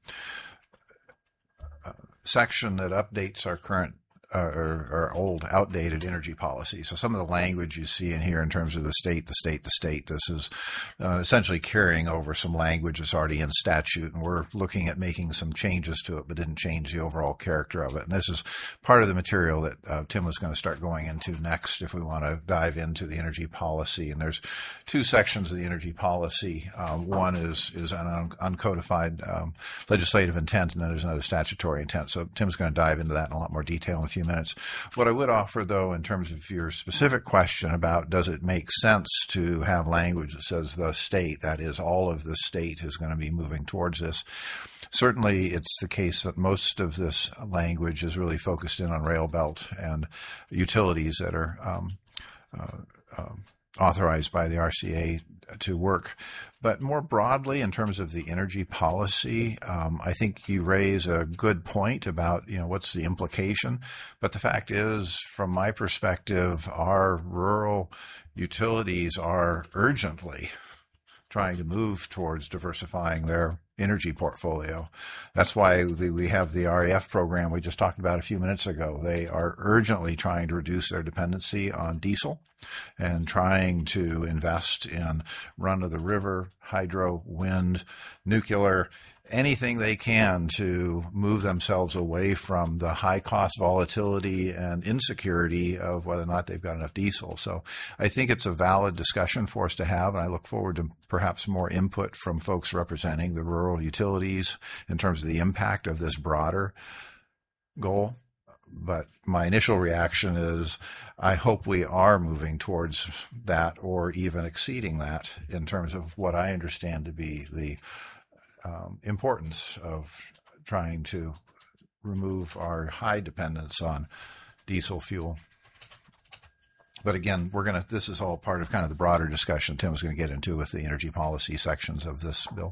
uh, section that updates our current uh, or, or old, outdated energy policy. So some of the language you see in here in terms of the state, the state, the state, this is uh, essentially carrying over some language that's already in statute, and we're looking at making some changes to it, but didn't change the overall character of it. And this is part of the material that uh, Tim was going to start going into next if we want to dive into the energy policy. And there's two sections of the energy policy. Um, one is is an un- uncodified um, legislative intent, and then there's another statutory intent. So Tim's going to dive into that in a lot more detail in a few minutes. What I would offer, though, in terms of your specific question about does it make sense to have language that says the state, that is, all of the state is going to be moving towards this. Certainly, it's the case that most of this language is really focused in on rail belt and utilities that are um, uh, um, authorized by the R C A to work. But more broadly, in terms of the energy policy, um, I think you raise a good point about, you know, what's the implication. But the fact is, from my perspective, our rural utilities are urgently trying to move towards diversifying their energy portfolio. That's why we have the R E F program we just talked about a few minutes ago. They are urgently trying to reduce their dependency on diesel and trying to invest in run-of-the-river, hydro, wind, nuclear, anything they can to move themselves away from the high cost volatility and insecurity of whether or not they've got enough diesel. So I think it's a valid discussion for us to have, and I look forward to perhaps more input from folks representing the rural utilities in terms of the impact of this broader goal. But my initial reaction is I hope we are moving towards that or even exceeding that in terms of what I understand to be the um, importance of trying to remove our high dependence on diesel fuel. But again, we're going to, this is all part of kind of the broader discussion Tim's going to get into with the energy policy sections of this bill.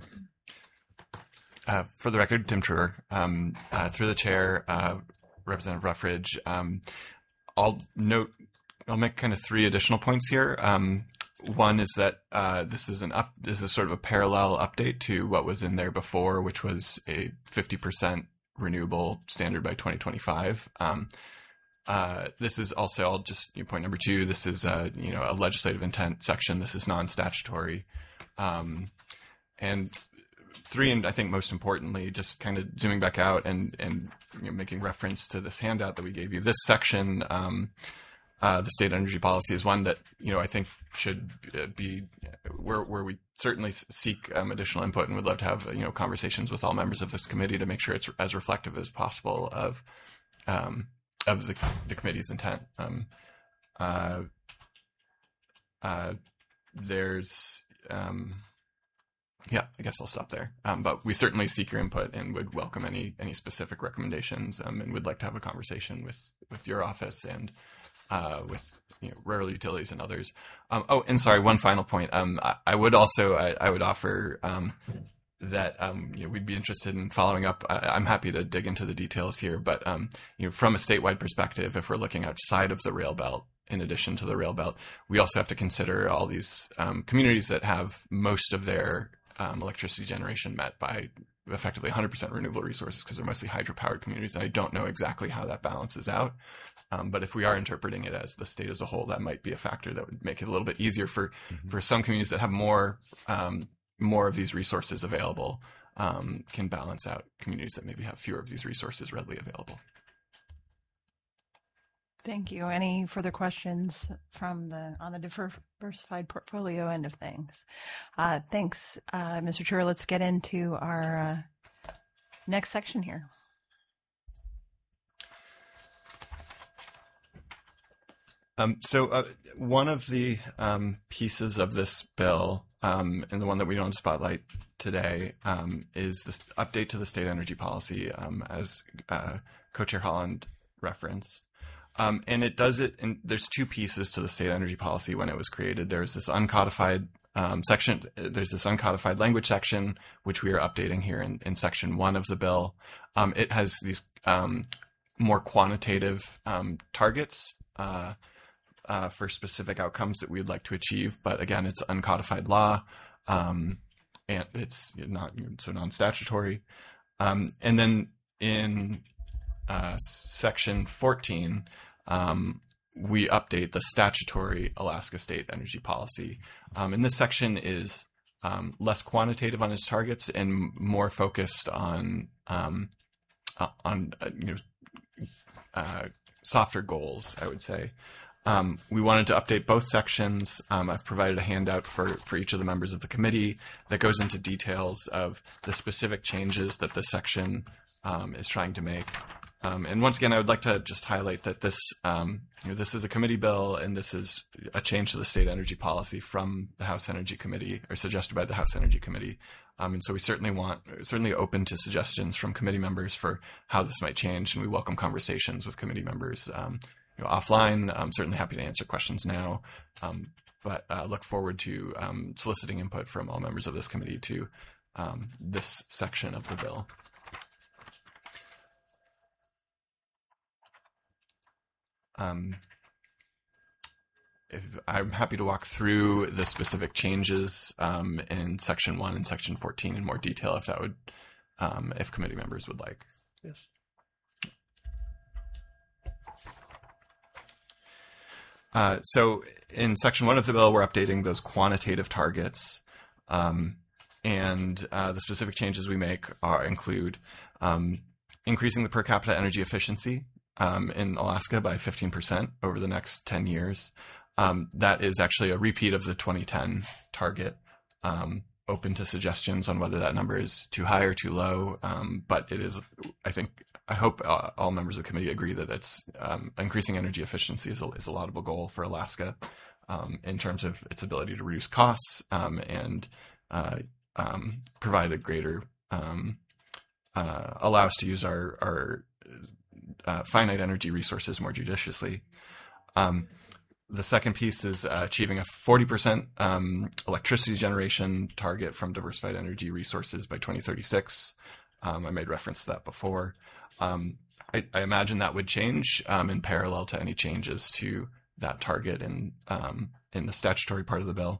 Uh, for the record, Tim Truer, um, uh, through the chair, uh, Representative Ruffridge. Um, I'll note, I'll make kind of three additional points here. Um, one is that uh, this is an up, this is sort of a parallel update to what was in there before, which was a fifty percent renewable standard by twenty twenty-five. Um, uh, this is also, I'll just, you know, point number two, this is a, you know, a legislative intent section. This is non-statutory. Um, and Three, and I think most importantly, just kind of zooming back out and, and you know, making reference to this handout that we gave you. This section, um, uh, the state energy policy, is one that, you know, I think should be where, where we certainly seek um, additional input and would love to have, you know, conversations with all members of this committee to make sure it's as reflective as possible of um, of the, the committee's intent. Um, uh, uh, there's... Um, Yeah, I guess I'll stop there. Um, but we certainly seek your input and would welcome any any specific recommendations, um, and would like to have a conversation with, with your office and uh, with you know, rural utilities and others. Um, oh, and sorry, one final point. Um, I, I would also I, I would offer um, that um, you know, we'd be interested in following up. I, I'm happy to dig into the details here, but um, you know, from a statewide perspective, if we're looking outside of the rail belt, in addition to the rail belt, we also have to consider all these um, communities that have most of their Um, electricity generation met by effectively one hundred percent renewable resources, because they're mostly hydropowered communities. And I don't know exactly how that balances out. Um, but if we are interpreting it as the state as a whole, that might be a factor that would make it a little bit easier for, mm-hmm. for some communities that have more um, more of these resources available, um, can balance out communities that maybe have fewer of these resources readily available. Thank you. Any further questions from the on the diversified portfolio end of things? Uh, thanks, uh, Mister Truer. Let's get into our uh, next section here. Um, so uh, one of the um, pieces of this bill, um, and the one that we don't spotlight today, um, is this update to the state energy policy, um, as uh, Co-Chair Holland referenced. Um, and it does it, and there's two pieces to the state energy policy when it was created. There's this uncodified um, section, there's this uncodified language section, which we are updating here in, in section one of the bill. Um, it has these um, more quantitative um, targets uh, uh, for specific outcomes that we'd like to achieve. But again, it's uncodified law, um, and it's not so non-statutory. Um, and then in uh, section fourteen, um, we update the statutory Alaska State Energy Policy. Um, and this section is um, less quantitative on its targets and more focused on um, uh, on uh, you know uh, softer goals, I would say. Um, we wanted to update both sections. Um, I've provided a handout for, for each of the members of the committee that goes into details of the specific changes that this section um, is trying to make. Um, and once again, I would like to just highlight that this um, you know, this is a committee bill, and this is a change to the state energy policy from the House Energy Committee, or suggested by the House Energy Committee. Um, and so we certainly want, certainly open to suggestions from committee members for how this might change, and we welcome conversations with committee members um, you know, offline. I'm certainly happy to answer questions now, um, but uh, look forward to um, soliciting input from all members of this committee to um, this section of the bill. Um, if, I'm happy to walk through the specific changes um, in section one and section fourteen in more detail, if that would, um, if committee members would like. Yes. Uh, so in section one of the bill, we're updating those quantitative targets, um, and uh, the specific changes we make are include um, increasing the per capita energy efficiency Um, in Alaska by fifteen percent over the next ten years. Um, that is actually a repeat of the twenty ten target. Um, open to suggestions on whether that number is too high or too low, um, but it is, I think, I hope uh, all members of the committee agree that it's um, increasing energy efficiency is a, is a laudable goal for Alaska um, in terms of its ability to reduce costs um, and uh, um, provide a greater, um, uh, allow us to use our, our Uh, finite energy resources more judiciously. Um, the second piece is uh, achieving a forty percent um, electricity generation target from diversified energy resources by twenty thirty-six. Um, I made reference to that before. Um, I, I imagine that would change um, in parallel to any changes to that target in, um, in the statutory part of the bill.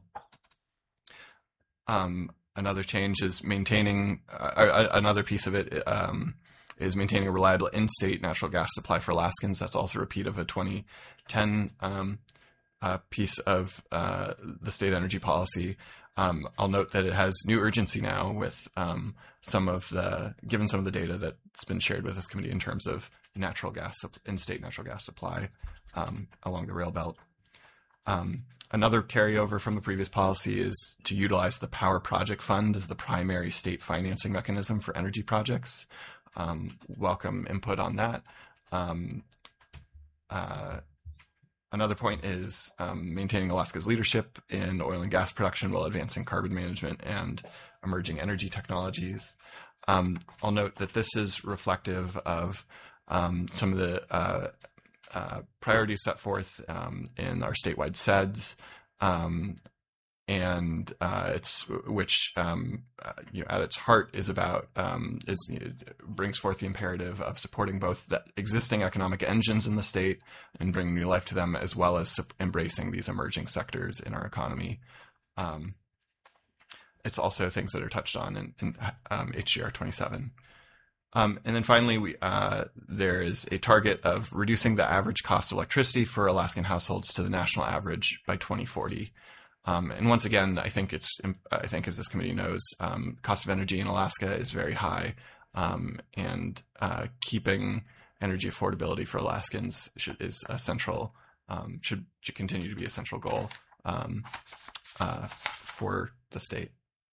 Um, another change is maintaining, uh, another piece of it um, is maintaining a reliable in-state natural gas supply for Alaskans. That's also a repeat of a twenty ten um, uh, piece of uh, the state energy policy. Um, I'll note that it has new urgency now with um, some of the, given some of the data that's been shared with this committee in terms of natural gas, in-state natural gas supply um, along the rail belt. Um, another carryover from the previous policy is to utilize the Power Project Fund as the primary state financing mechanism for energy projects. Um, welcome input on that. Um, uh, another point is um, maintaining Alaska's leadership in oil and gas production while advancing carbon management and emerging energy technologies. Um, I'll note that this is reflective of um, some of the uh, uh, priorities set forth um, in our statewide S E Ds, um, and uh, it's which um, uh, you know, at its heart is about um, is you know, brings forth the imperative of supporting both the existing economic engines in the state and bringing new life to them, as well as su- embracing these emerging sectors in our economy. Um, it's also things that are touched on in, in um, H G R twenty-seven. Um, and then finally, we, uh, there is a target of reducing the average cost of electricity for Alaskan households to the national average by twenty forty. Um, and once again, I think it's, I think as this committee knows, um, cost of energy in Alaska is very high, um, and uh, keeping energy affordability for Alaskans should, is a central, um, should should continue to be a central goal um, uh, for the state.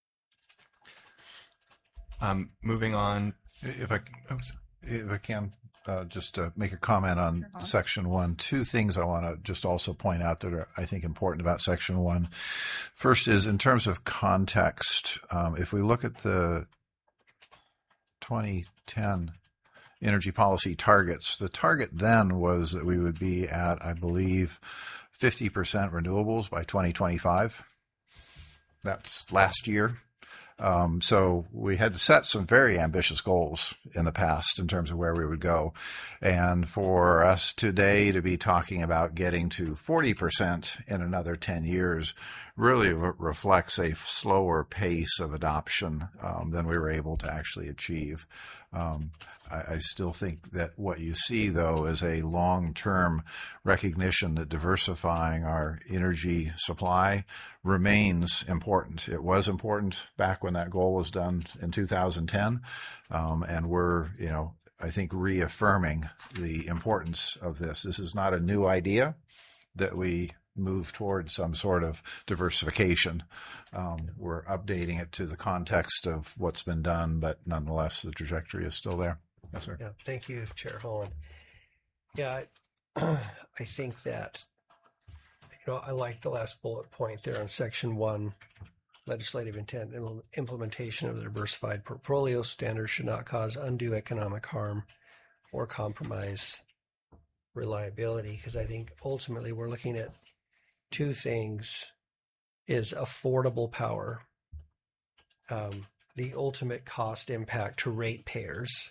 Um, moving on, if I oh, if I can. Uh, just to make a comment on sure. Section one. Two things I want to just also point out that are, I think, important about Section one. First is in terms of context. Um, if we look at the twenty ten energy policy targets. The target then was that we would be at, I believe, fifty percent renewables by twenty twenty-five. That's last year. Um, so we had to set some very ambitious goals in the past in terms of where we would go. And for us today to be talking about getting to forty percent in another ten years really re- reflects a slower pace of adoption um, than we were able to actually achieve. Um, I, I still think that what you see, though, is a long-term recognition that diversifying our energy supply remains important. It was important back when that goal was done in two thousand ten, um, and we're, you know, I think reaffirming the importance of this. This is not a new idea that we move towards some sort of diversification. Um, we're updating it to the context of what's been done, but nonetheless, the trajectory is still there. Yes, sir. Yeah, thank you, Chair Holland. Yeah, I, I think that, you know, I like the last bullet point there on section one, legislative intent and implementation of the diversified portfolio standard should not cause undue economic harm or compromise reliability, because I think ultimately we're looking at two things: is affordable power, um, the ultimate cost impact to ratepayers,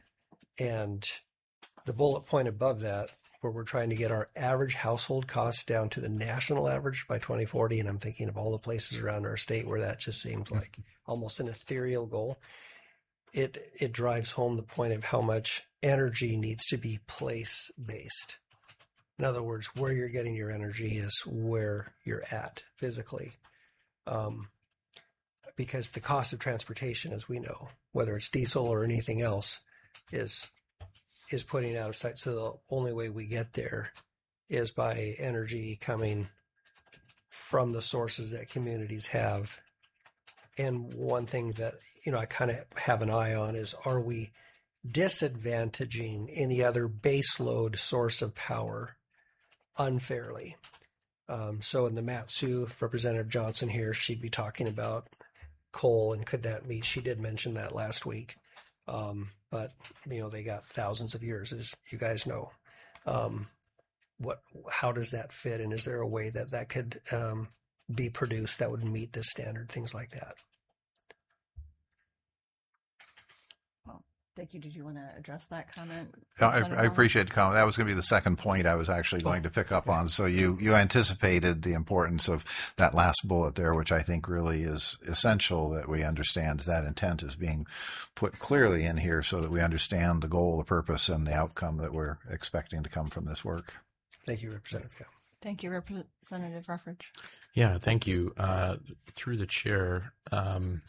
and the bullet point above that, where we're trying to get our average household costs down to the national average by twenty forty. And I'm thinking of all the places around our state where that just seems like almost an ethereal goal. It, it drives home the point of how much energy needs to be place-based. In other words, where you're getting your energy is where you're at physically. Um, because the cost of transportation, as we know, whether it's diesel or anything else, is is putting out of sight. So the only way we get there is by energy coming from the sources that communities have. And one thing that, you know, I kind of have an eye on is, are we disadvantaging any other baseload source of power unfairly? Um, so in the Mat-Su, Representative Johnson here, she'd be talking about coal and could that meet? She did mention that last week. Um, but, you know, they got thousands of years, as you guys know. Um, what, how does that fit? And is there a way that that could um, be produced that would meet this standard, things like that? Well, thank you. Did you want to address that comment? I, I appreciate the comment. That was going to be the second point I was actually going to pick up on. So you, you anticipated the importance of that last bullet there, which I think really is essential that we understand that intent is being put clearly in here so that we understand the goal, the purpose, and the outcome that we're expecting to come from this work. Thank you, Representative. Yeah. Thank you, Representative Ruffridge. Yeah, thank you. Uh, through the chair, um,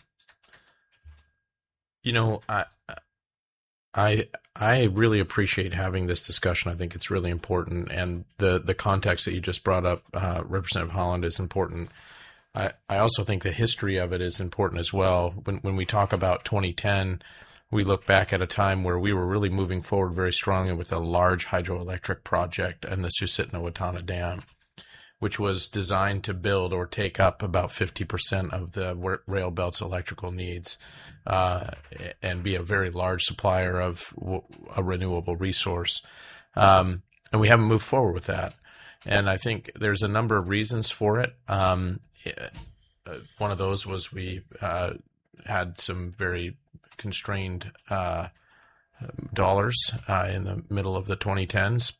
you know, I, I, I really appreciate having this discussion. I think it's really important, and the the context that you just brought up, uh, Representative Holland, is important. I, I also think the history of it is important as well. When when we talk about twenty ten, we look back at a time where we were really moving forward very strongly with a large hydroelectric project and the Susitna-Watana Dam, which was designed to build or take up about fifty percent of the rail belt's electrical needs, uh, and be a very large supplier of a renewable resource. Um, and we haven't moved forward with that. And I think there's a number of reasons for it. Um, one of those was we uh, had some very constrained uh, dollars uh, in the middle of the twenty tens.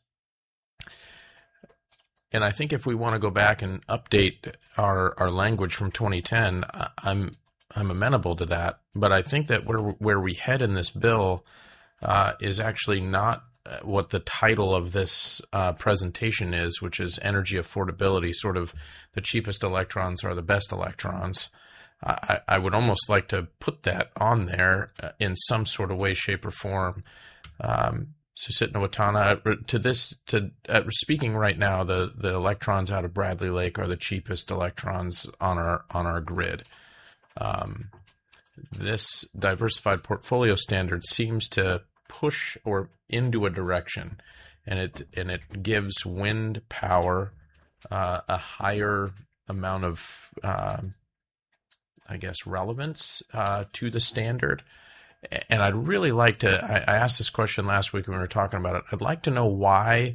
And I think if we want to go back and update our, our language from twenty ten, I'm I'm amenable to that. But I think that where where we head in this bill uh, is actually not what the title of this uh, presentation is, which is energy affordability. Sort of the cheapest electrons are the best electrons. I, I would almost like to put that on there in some sort of way, shape, or form. Um, Susitna-Watana, to this, to uh, speaking right now, the, the electrons out of Bradley Lake are the cheapest electrons on our on our grid. Um, this diversified portfolio standard seems to push or into a direction, and it and it gives wind power uh, a higher amount of, uh, I guess, relevance uh, to the standard. And I'd really like to, I, I asked this question last week when we were talking about it. I'd like to know why,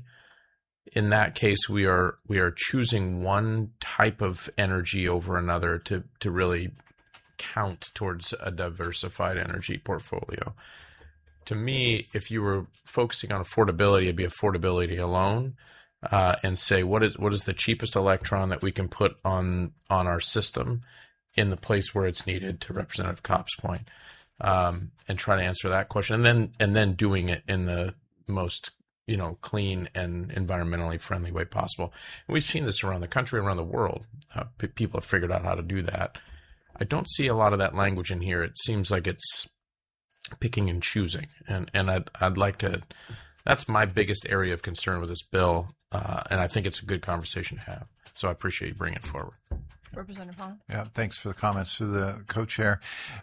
in that case, we are we are choosing one type of energy over another to, to really count towards a diversified energy portfolio. To me, if you were focusing on affordability, it'd be affordability alone, uh, and say what is what is the cheapest electron that we can put on on our system in the place where it's needed, to Representative Kopp's point. Um, and try to answer that question, and then and then doing it in the most, you know, clean and environmentally friendly way possible. And we've seen this around the country, around the world. Uh, p- people have figured out how to do that. I don't see a lot of that language in here. It seems like it's picking and choosing, and and I'd I'd like to. That's my biggest area of concern with this bill, uh, and I think it's a good conversation to have. So I appreciate you bringing it forward. Representative Vaughn. Yeah, thanks for the comments to the co-chair.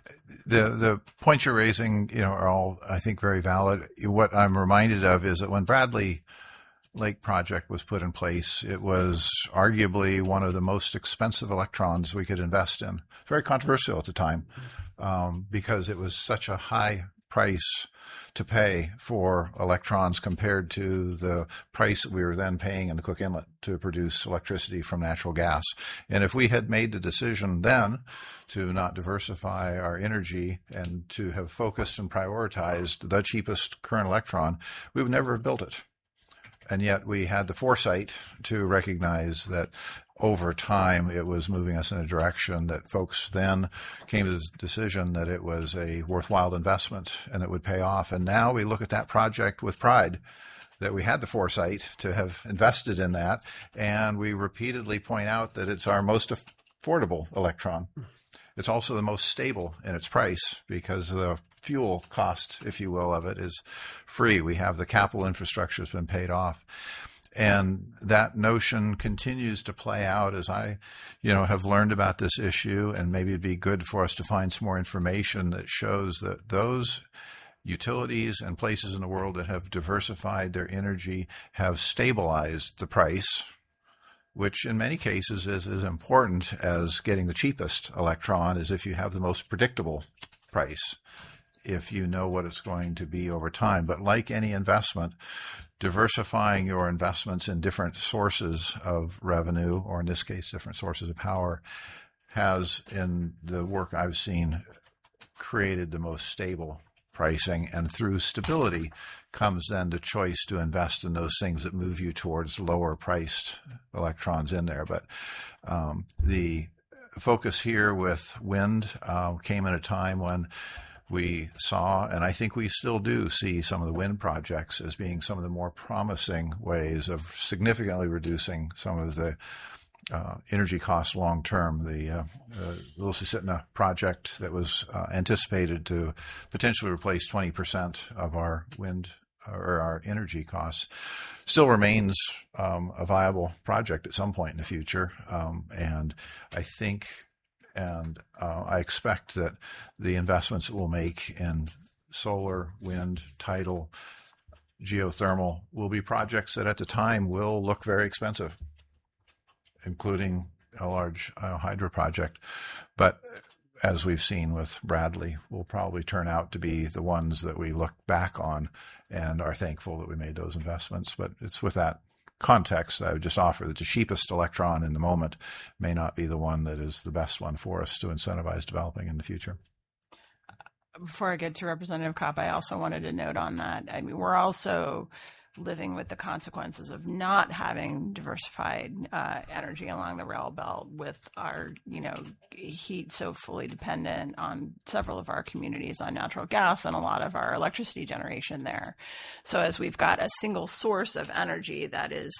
The the points you're raising, you know, are all, I think, very valid. What I'm reminded of is that when Bradley Lake Project was put in place, it was arguably one of the most expensive electrons we could invest in. Very controversial at the time, um, because it was such a high price to pay for electrons compared to the price that we were then paying in the Cook Inlet to produce electricity from natural gas. And if we had made the decision then to not diversify our energy and to have focused and prioritized the cheapest current electron, we would never have built it. And yet we had the foresight to recognize that over time it was moving us in a direction that folks then came to the decision that it was a worthwhile investment and it would pay off. And now we look at that project with pride that we had the foresight to have invested in that. And we repeatedly point out that it's our most affordable electron. It's also the most stable in its price because the fuel cost, if you will, of it is free. We have the capital infrastructure has been paid off. And that notion continues to play out as I, you know, have learned about this issue, and maybe it'd be good for us to find some more information that shows that those utilities and places in the world that have diversified their energy have stabilized the price, which in many cases is as important as getting the cheapest electron, is if you have the most predictable price, if you know what it's going to be over time. But like any investment, diversifying your investments in different sources of revenue, or in this case, different sources of power, has, in the work I've seen, created the most stable pricing. And through stability comes then the choice to invest in those things that move you towards lower priced electrons in there. But um, the focus here with wind uh, came at a time when we saw, and I think we still do see, some of the wind projects as being some of the more promising ways of significantly reducing some of the uh, energy costs long term. The uh, uh, Little Susitna project that was uh, anticipated to potentially replace twenty percent of our wind or our energy costs still remains um, a viable project at some point in the future. Um, and I think And uh, I expect that the investments that we'll make in solar, wind, tidal, geothermal will be projects that at the time will look very expensive, including a large uh, hydro project. But as we've seen with Bradley, will probably turn out to be the ones that we look back on and are thankful that we made those investments. But it's with that context, I would just offer that the cheapest electron in the moment may not be the one that is the best one for us to incentivize developing in the future. Before I get to Representative Kopp, I also wanted to note on that. I mean, we're also living with the consequences of not having diversified uh, energy along the rail belt, with our, you know, heat so fully dependent on several of our communities on natural gas and a lot of our electricity generation there. So as we've got a single source of energy that is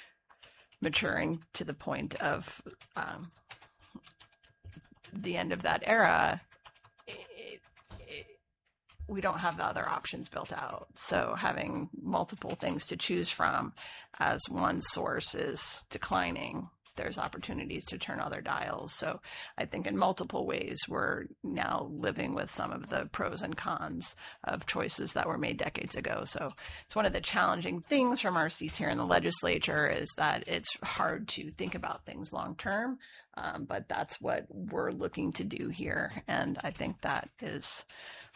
maturing to the point of um, the end of that era, it, it, we don't have the other options built out. So having multiple things to choose from as one source is declining, there's opportunities to turn other dials. So I think in multiple ways, we're now living with some of the pros and cons of choices that were made decades ago. So it's one of the challenging things from our seats here in the legislature, is that it's hard to think about things long term. Um, but that's what we're looking to do here. And I think that is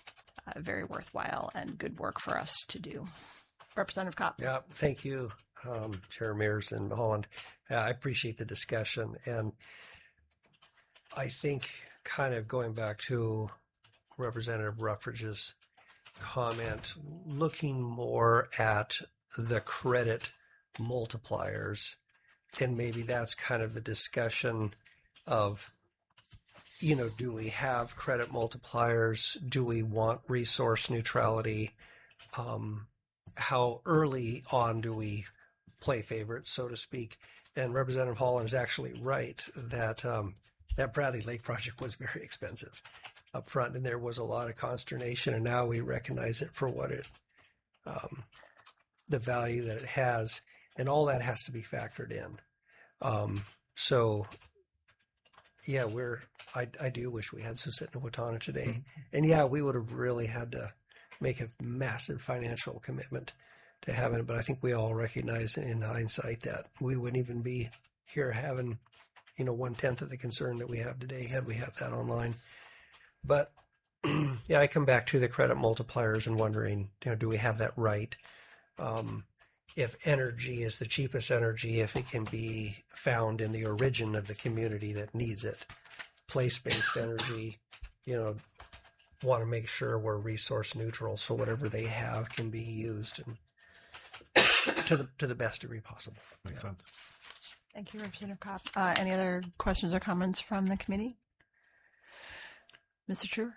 uh, very worthwhile and good work for us to do. Representative Kopp. Yeah, thank you, um, Chair Mears and Holland. Uh, I appreciate the discussion. And I think kind of going back to Representative Ruffridge's comment, looking more at the credit multipliers, and maybe that's kind of the discussion of, you know, do we have credit multipliers? Do we want resource neutrality? Um, how early on do we play favorites, so to speak? And Representative Holland is actually right that um, that Bradley Lake project was very expensive up front, and there was a lot of consternation, and now we recognize it for what it, um, the value that it has, and all that has to be factored in. Um, so, yeah, we're, I, I do wish we had Susitna-Wautanah today. Mm-hmm. And yeah, we would have really had to make a massive financial commitment to having it, but I think we all recognize in hindsight that we wouldn't even be here having, you know, one tenth of the concern that we have today had we had that online. But yeah, I come back to the credit multipliers and wondering, you know, do we have that right? Um, if energy is the cheapest energy, if it can be found in the origin of the community that needs it, place-based energy, you know, want to make sure we're resource neutral, so whatever they have can be used and to the to the best degree possible. Makes yeah. sense. Thank you, Representative Kopp. Uh, any other questions or comments from the committee? Mister Truer?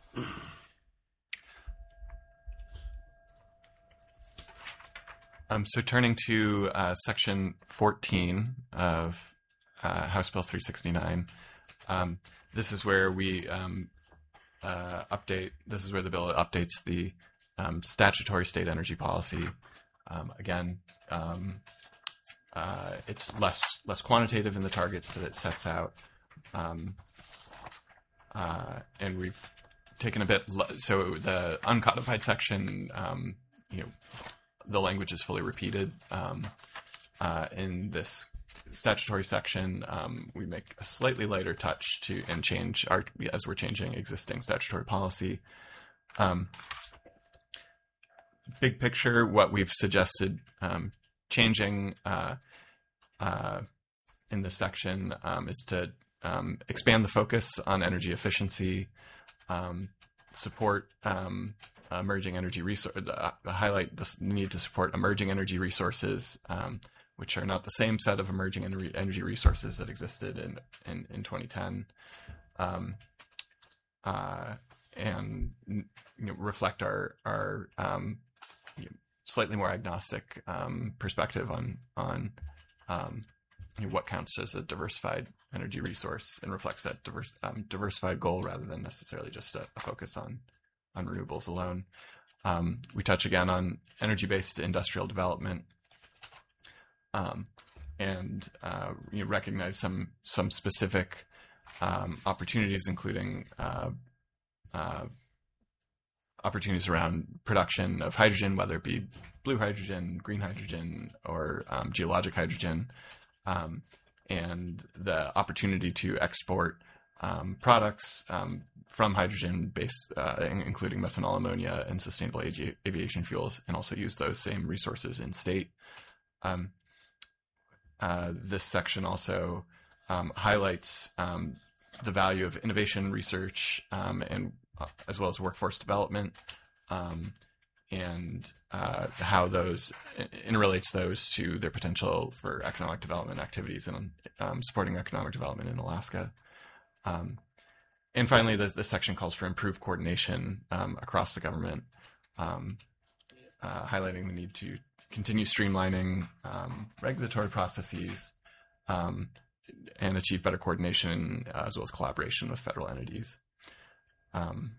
Um, so turning to uh, section fourteen of uh, House Bill three sixty-nine, um, this is where we um, uh, update, this is where the bill updates the um, statutory state energy policy. Um, again, um, uh, it's less less quantitative in the targets that it sets out. Um, uh, and we've taken a bit, so the uncodified section, um, you know, the language is fully repeated. Um, uh, in this statutory section, um, we make a slightly lighter touch to and change our as we're changing existing statutory policy. Um, big picture, what we've suggested um, changing uh, uh, in this section um, is to um, expand the focus on energy efficiency, um, support um, emerging energy resources, uh, highlight the need to support emerging energy resources, um, which are not the same set of emerging ener- energy resources that existed in in, in twenty ten, um, uh, and you know, reflect our our um, you know, slightly more agnostic um, perspective on on um, you know, what counts as a diversified energy resource, and reflects that diverse, um, diversified goal rather than necessarily just a, a focus on on renewables alone. Um, we touch again on energy-based industrial development, um, and uh, you know, recognize some some specific um, opportunities, including uh, uh, opportunities around production of hydrogen, whether it be blue hydrogen, green hydrogen, or um, geologic hydrogen, um, and the opportunity to export um, products um, from hydrogen-based, uh, including methanol, ammonia, and sustainable avi- aviation fuels, and also use those same resources in state. Um, uh, this section also um, highlights um, the value of innovation research um, and uh, as well as workforce development, um, and uh, how those interrelates those to their potential for economic development activities and um, supporting economic development in Alaska. Um, and finally, the, the section calls for improved coordination um, across the government, um, uh, highlighting the need to continue streamlining um, regulatory processes um, and achieve better coordination uh, as well as collaboration with federal entities. Um,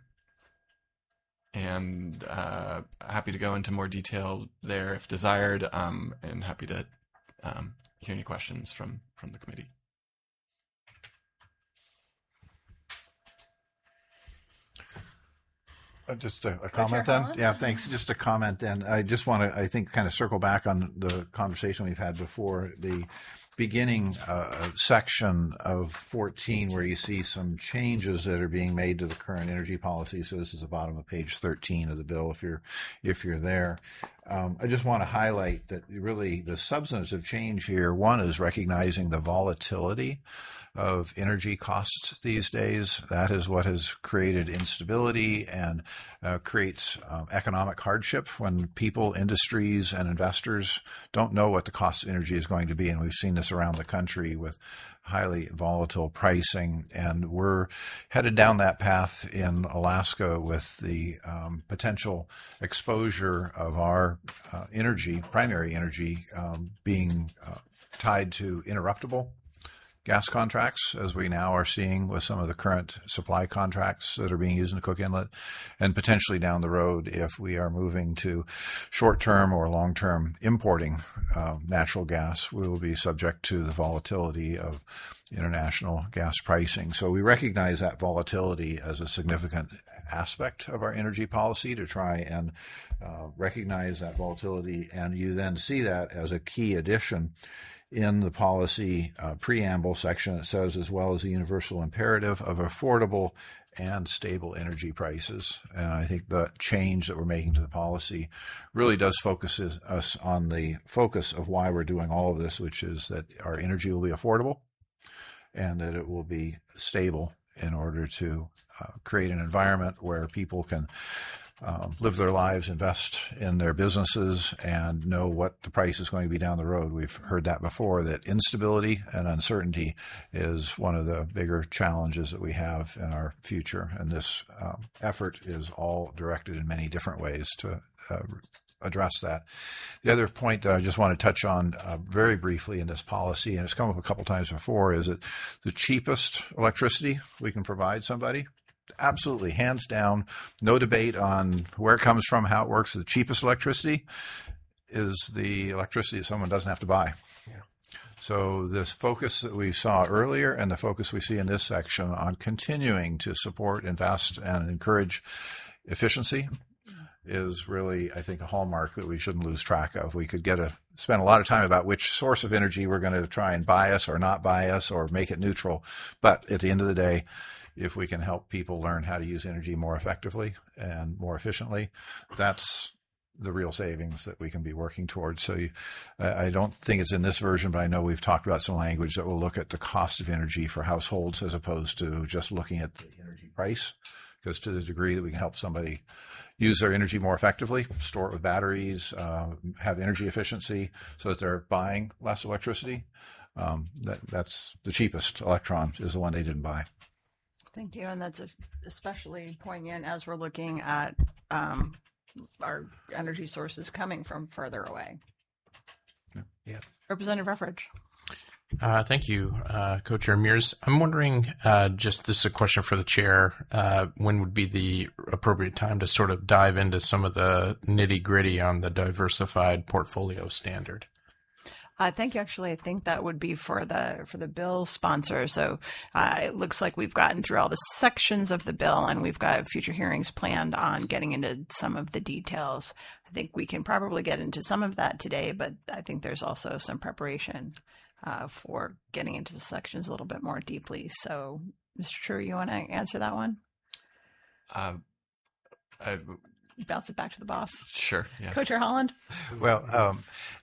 and uh, happy to go into more detail there if desired, um, and happy to um, hear any questions from, from the committee. Uh, just a, a comment then? Holland? Yeah, thanks. Just a comment then. I just want to, I think, kind of circle back on the conversation we've had before. The beginning uh, section of fourteen where you see some changes that are being made to the current energy policy. So this is the bottom of page thirteen of the bill if you're if you're there. Um, I just want to highlight that really the substantive change here, one is recognizing the volatility of energy costs these days. That is what has created instability and uh, creates um, economic hardship when people, industries, and investors don't know what the cost of energy is going to be. And we've seen this around the country with highly volatile pricing. And we're headed down that path in Alaska with the um, potential exposure of our uh, energy, primary energy, um, being uh, tied to interruptible gas contracts, as we now are seeing with some of the current supply contracts that are being used in the Cook Inlet, and potentially down the road if we are moving to short-term or long-term importing uh, natural gas, we will be subject to the volatility of international gas pricing. So we recognize that volatility as a significant aspect of our energy policy to try and uh, recognize that volatility, and you then see that as a key addition in the policy uh, preamble section. It says, as well as the universal imperative of affordable and stable energy prices. And I think the change that we're making to the policy really does focus us on the focus of why we're doing all of this, which is that our energy will be affordable and that it will be stable in order to uh, create an environment where people can Um, live their lives, invest in their businesses, and know what the price is going to be down the road. We've heard that before, that instability and uncertainty is one of the bigger challenges that we have in our future. And this um, effort is all directed in many different ways to uh, address that. The other point that I just want to touch on uh, very briefly in this policy, and it's come up a couple times before, is that the cheapest electricity we can provide somebody, absolutely, hands down, no debate on where it comes from, how it works. The cheapest electricity is the electricity that someone doesn't have to buy. Yeah. So this focus that we saw earlier and the focus we see in this section on continuing to support, invest, and encourage efficiency is really, I think, a hallmark that we shouldn't lose track of. We could get a spend a lot of time about which source of energy we're going to try and bias or not bias or make it neutral. But at the end of the day, if we can help people learn how to use energy more effectively and more efficiently, that's the real savings that we can be working towards. So you, I don't think it's in this version, but I know we've talked about some language that will look at the cost of energy for households as opposed to just looking at the energy price, because to the degree that we can help somebody use their energy more effectively, store it with batteries, uh, have energy efficiency so that they're buying less electricity, um, that, that's the cheapest electron is the one they didn't buy. Thank you. And that's especially poignant as we're looking at um, our energy sources coming from further away. Yeah. yeah. Representative Ruffridge. Uh, thank you, uh, Co-Chair Mears. I'm wondering, uh, just this is a question for the chair, uh, when would be the appropriate time to sort of dive into some of the nitty-gritty on the diversified portfolio standard? Uh, thank you. Actually, I think that would be for the for the bill sponsor. So uh, it looks like we've gotten through all the sections of the bill, and we've got future hearings planned on getting into some of the details. I think we can probably get into some of that today, but I think there's also some preparation uh, for getting into the sections a little bit more deeply. So, Mister True, you want to answer that one? Uh, I, Bounce it back to the boss. Sure. Yeah. Co-Chair Holland? Well, um,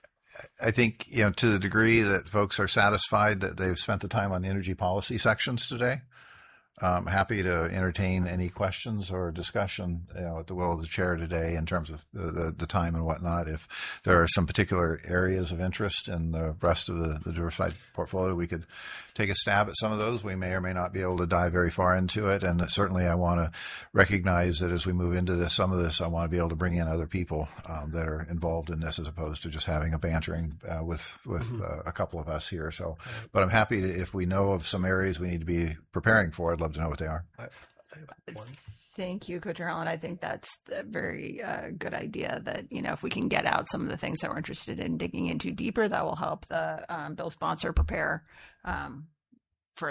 I think, you know, to the degree that folks are satisfied that they've spent the time on the energy policy sections today, I'm happy to entertain any questions or discussion, you know, at the will of the chair today in terms of the, the, the time and whatnot. If there are some particular areas of interest in the rest of the, the diversified portfolio, we could take a stab at some of those. We may or may not be able to dive very far into it. And certainly I want to recognize that as we move into this, some of this, I want to be able to bring in other people um, that are involved in this as opposed to just having a bantering uh, with, with mm-hmm. uh, a couple of us here. So, but I'm happy to, if we know of some areas we need to be preparing for, I'd love to know what they are. I, I have one. Thank you, Co-Chair Allen. I think that's a very uh, good idea that, you know, if we can get out some of the things that we're interested in digging into deeper, that will help the um, bill sponsor prepare um, further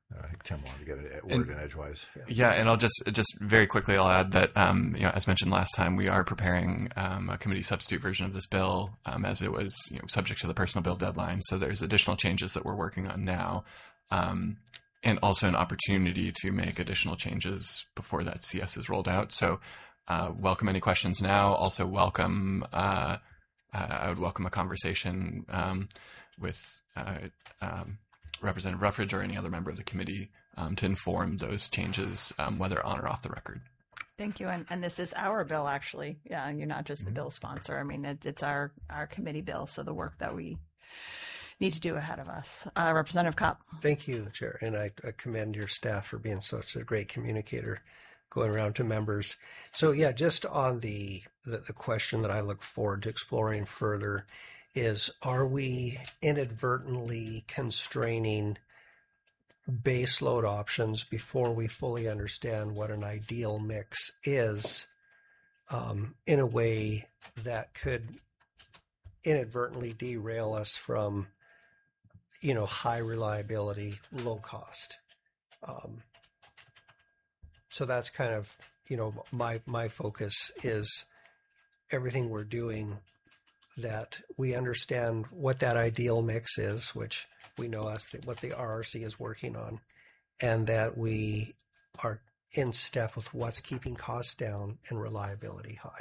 I think Tim wanted to get a word in edgewise. Yeah. yeah, and I'll just just very quickly I'll add that um, you know, as mentioned last time, we are preparing um, a committee substitute version of this bill um, as it was you know, subject to the personal bill deadline. So there's additional changes that we're working on now, um, and also an opportunity to make additional changes before that C S is rolled out. So uh, welcome any questions now. Also welcome. Uh, I would welcome a conversation um, with. Uh, um, Representative Ruffridge or any other member of the committee um, to inform those changes, um, whether on or off the record. Thank you. And, and this is our bill, actually. Yeah, and you're not just the bill sponsor. I mean, it, it's our, our committee bill, so the work that we need to do ahead of us. Uh, Representative Kopp. Thank you, Chair. And I, I commend your staff for being such a great communicator going around to members. So, yeah, just on the, the, the question that I look forward to exploring further is, are we inadvertently constraining baseload options before we fully understand what an ideal mix is um, in a way that could inadvertently derail us from, you know, high reliability, low cost? Um, so that's kind of, you know, my, my focus is everything we're doing that we understand what that ideal mix is, which we know that's the, what the R R C is working on, and that we are in step with what's keeping costs down and reliability high.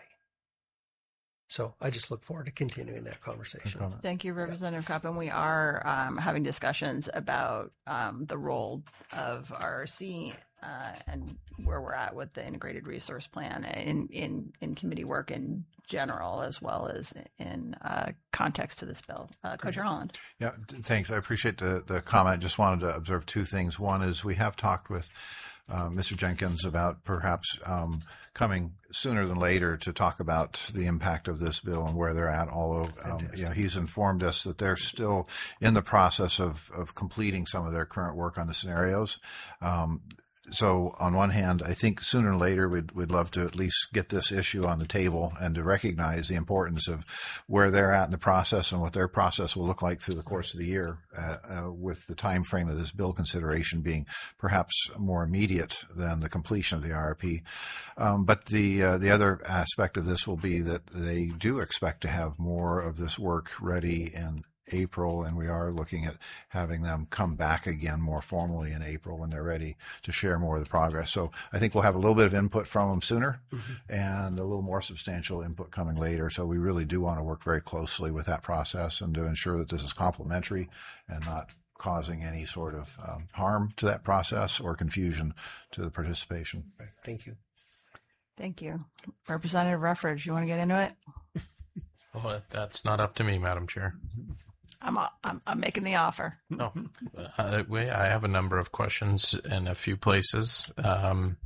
So I just look forward to continuing that conversation. Thank you, Representative yeah. Kopp. And we are um, having discussions about um, the role of R R C uh, and where we're at with the integrated resource plan in, in, in committee work in general, as well as in uh, context to this bill. Uh, Co-Chair Holland. Yeah, thanks. I appreciate the, the comment. Just wanted to observe two things. One is we have talked with Uh, Mister Jenkins about perhaps um, coming sooner than later to talk about the impact of this bill and where they're at. Although um, you know, he's informed us that they're still in the process of, of completing some of their current work on the scenarios. Um, So on one hand, I think sooner or later we'd, we'd love to at least get this issue on the table and to recognize the importance of where they're at in the process and what their process will look like through the course of the year, uh, uh, with the time frame of this bill consideration being perhaps more immediate than the completion of the R R P. Um, but the uh, the other aspect of this will be that they do expect to have more of this work ready in April, and we are looking at having them come back again more formally in April when they're ready to share more of the progress. So I think we'll have a little bit of input from them sooner mm-hmm. and a little more substantial input coming later. So we really do want to work very closely with that process and to ensure that this is complementary and not causing any sort of um, harm to that process or confusion to the participation. Thank you. Thank you. Representative Ruffridge, you want to get into it? Well, that's not up to me, Madam Chair. I'm, I'm I'm making the offer. No, uh, we, I have a number of questions in a few places. Um,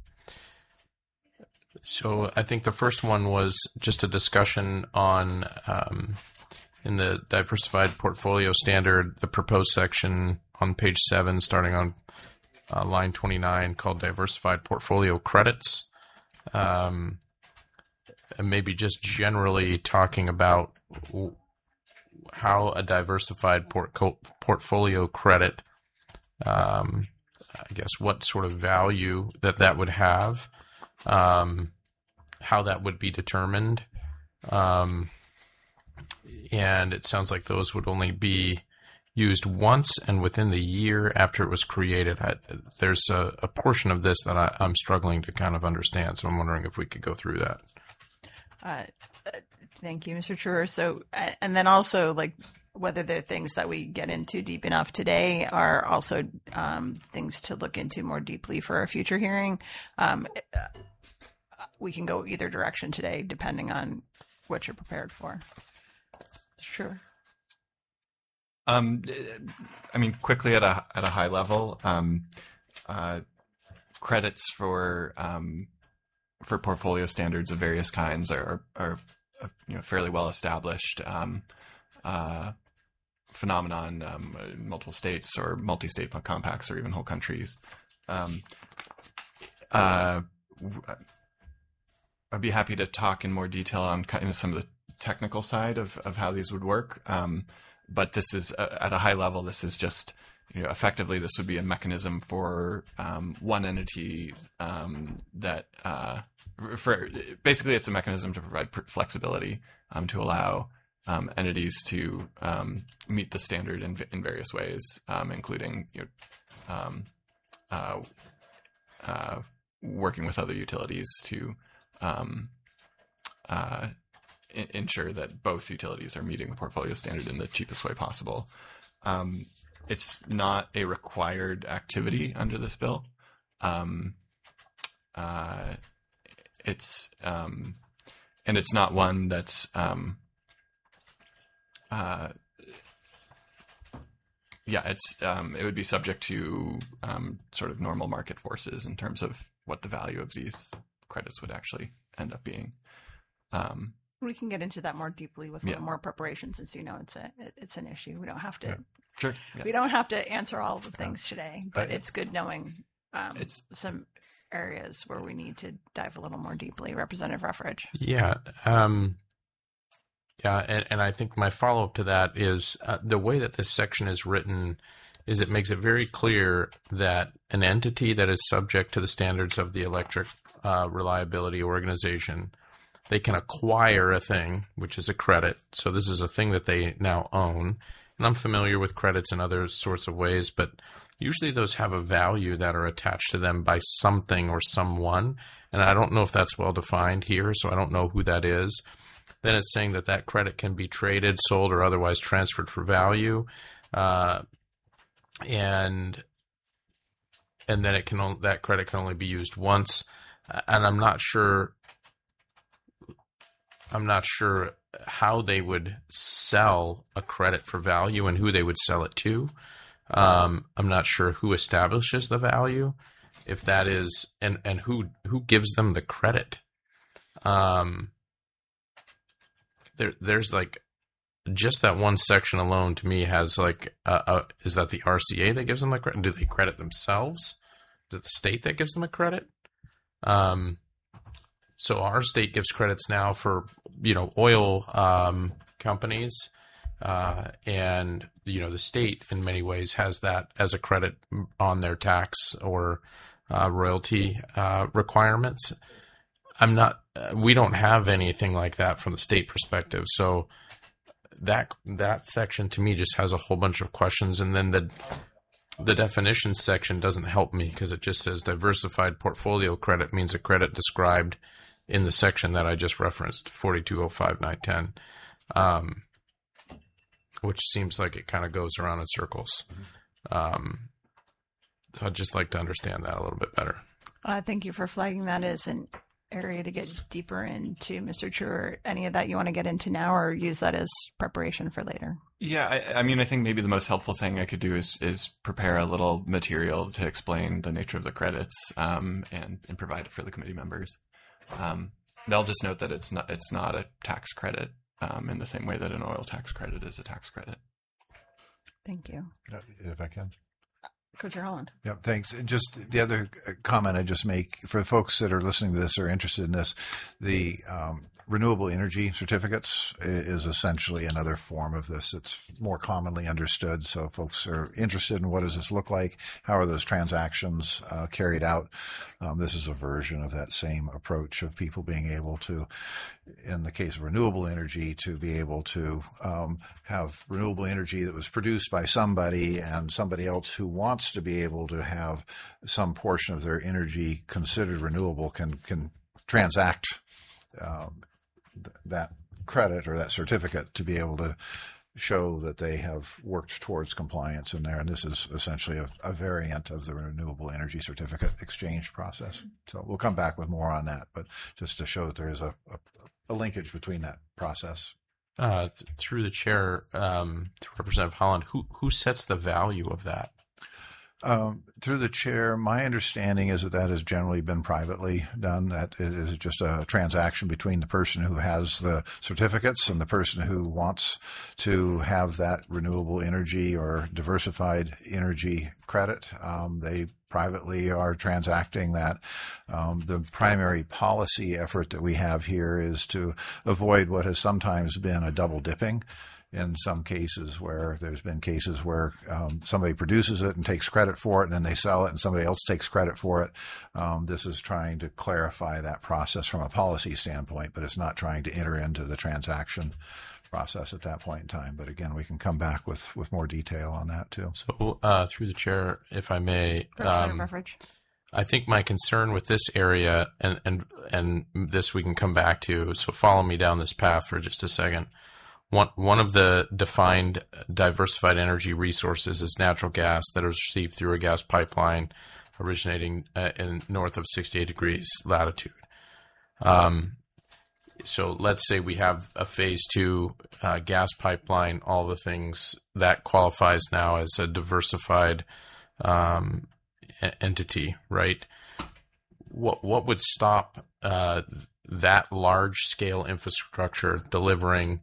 so I think the first one was just a discussion on um, in the diversified portfolio standard, the proposed section on page seven, starting on uh, line twenty-nine, called diversified portfolio credits. Um, and maybe just generally talking about how a diversified port- portfolio credit, um, I guess, what sort of value that that would have, um, how that would be determined. Um, and it sounds like those would only be used once and within the year after it was created. I, there's a, a portion of this that I, I'm struggling to kind of understand, so I'm wondering if we could go through that. Uh, thank you, Mister Truer. So, and then also, like, whether they're things that we get into deep enough today are also um, things to look into more deeply for a future hearing. Um, we can go either direction today, depending on what you're prepared for. Sure. Um, I mean, quickly at a at a high level, um, uh, credits for um, for portfolio standards of various kinds are are, are you know fairly well established um, uh, phenomenon um, in multiple states or multi-state compacts or even whole countries. Um, uh, I'd be happy to talk in more detail on kind of some of the technical side of, of how these would work. Um, but this is uh, at a high level, this is just you know, effectively, this would be a mechanism for um, one entity um, that, uh, for basically, it's a mechanism to provide flexibility um, to allow um, entities to um, meet the standard in, in various ways, um, including you know, um, uh, uh, working with other utilities to um, uh, in- ensure that both utilities are meeting the portfolio standard in the cheapest way possible. Um, It's not a required activity under this bill. Um, uh, it's um, and it's not one that's um, uh, yeah. It's um, it would be subject to um, sort of normal market forces in terms of what the value of these credits would actually end up being. Um, We can get into that more deeply with a Yeah. little more preparation, since you know it's a it's an issue. We don't have to. Yeah. Sure. Yeah. We don't have to answer all the things today, but Uh, it's good knowing um, It's- some areas where we need to dive a little more deeply. Representative Ruffridge. Yeah. Um, yeah. And, and I think my follow up to that is uh, the way that this section is written is it makes it very clear that an entity that is subject to the standards of the Electric uh, Reliability Organization, they can acquire a thing, which is a credit. So this is a thing that they now own. And I'm familiar with credits in other sorts of ways, but usually those have a value that are attached to them by something or someone. And I don't know if that's well defined here, so I don't know who that is. Then it's saying that that credit can be traded, sold, or otherwise transferred for value. Uh, and and then it can on, that credit can only be used once. And I'm not sure I'm not sure how they would sell a credit for value and who they would sell it to. Um, I'm not sure who establishes the value, if that is, and, and who who gives them the credit. Um, there there's like just that one section alone to me has like a, a, is that the R C A that gives them the credit? Do they credit themselves? Is it the state that gives them a credit? Um. So our state gives credits now for, you know, oil um, companies, uh, and, you know, the state in many ways has that as a credit on their tax or uh, royalty uh, requirements. I'm not, uh, we don't have anything like that from the state perspective. So that that section to me just has a whole bunch of questions, and then the the definitions section doesn't help me because it just says diversified portfolio credit means a credit described in the section that I just referenced, forty-two oh five nine ten, um, which seems like it kind of goes around in circles. Um, so I'd just like to understand that a little bit better. Uh, thank you for flagging that as an area to get deeper into, Mister Truer. Any of that you want to get into now, or use that as preparation for later? Yeah, I, I mean, I think maybe the most helpful thing I could do is is prepare a little material to explain the nature of the credits um, and and provide it for the committee members. Um, they'll just note that it's not it's not a tax credit um, in the same way that an oil tax credit is a tax credit. Thank you. If I can. Co-Chair Holland. Yeah, thanks. Just the other comment I just make for the folks that are listening to this or interested in this, the um, renewable energy certificates is essentially another form of this. It's more commonly understood. So if folks are interested in what does this look like, how are those transactions uh, carried out, um, this is a version of that same approach of people being able to, in the case of renewable energy, to be able to um, have renewable energy that was produced by somebody and somebody else who wants to be able to have some portion of their energy considered renewable can can transact um, th- that credit or that certificate to be able to show that they have worked towards compliance in there. And this is essentially a, a variant of the renewable energy certificate exchange process. So we'll come back with more on that, but just to show that there is a, a, a linkage between that process. Uh, th- through the chair, um, to Representative Holland, who who sets the value of that? Um, through the chair, my understanding is that that has generally been privately done. That it is just a transaction between the person who has the certificates and the person who wants to have that renewable energy or diversified energy credit. Um, they privately are transacting that. Um, the primary policy effort that we have here is to avoid what has sometimes been a double dipping. in some cases where there's been cases where um, somebody produces it and takes credit for it, and then they sell it and somebody else takes credit for it. Um, this is trying to clarify that process from a policy standpoint, but it's not trying to enter into the transaction process at that point in time. But again, we can come back with, with more detail on that too. So uh, through the chair, if I may, um, I think my concern with this area, and, and, and this we can come back to, so follow me down this path for just a second. One, one of the defined diversified energy resources is natural gas that is received through a gas pipeline originating uh, in north of sixty-eight degrees latitude. Um, so let's say we have a phase two uh, gas pipeline, all the things that qualifies now as a diversified um, entity, right? What what would stop uh, that large scale infrastructure delivering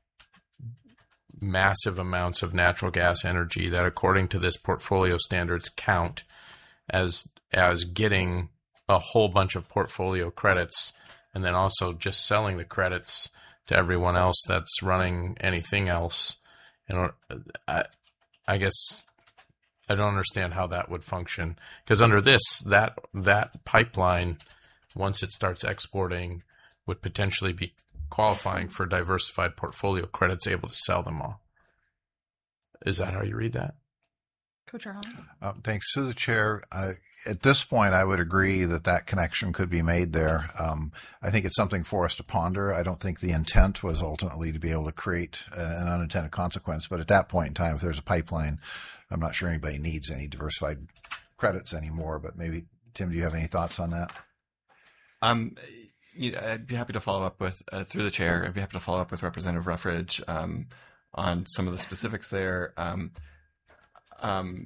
massive amounts of natural gas energy that, according to this portfolio standards, count as as getting a whole bunch of portfolio credits, and then also just selling the credits to everyone else that's running anything else? And I, I guess I don't understand how that would function, because under this, that that pipeline, once it starts exporting, would potentially be qualifying for diversified portfolio credits, able to sell them all. Is that how you read that? Coach Holland? Uh, thanks to the chair. Uh, at this point, I would agree that that connection could be made there. Um, I think it's something for us to ponder. I don't think the intent was ultimately to be able to create an unintended consequence. But at that point in time, if there's a pipeline, I'm not sure anybody needs any diversified credits anymore. But maybe, Tim, do you have any thoughts on that? Um. You know, I'd be happy to follow up with, uh, through the chair, I'd be happy to follow up with Representative Ruffridge um, on some of the specifics there. Um, um,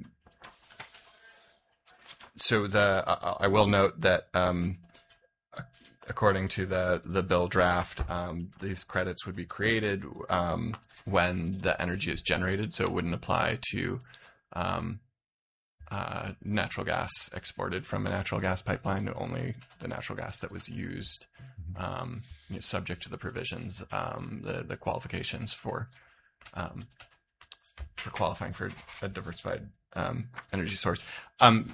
so the I, I will note that um, according to the, the bill draft, um, these credits would be created um, when the energy is generated, so it wouldn't apply to um, uh, natural gas exported from a natural gas pipeline, only the natural gas that was used, um, you know, subject to the provisions, um, the, the qualifications for um, for qualifying for a diversified um, energy source. Um,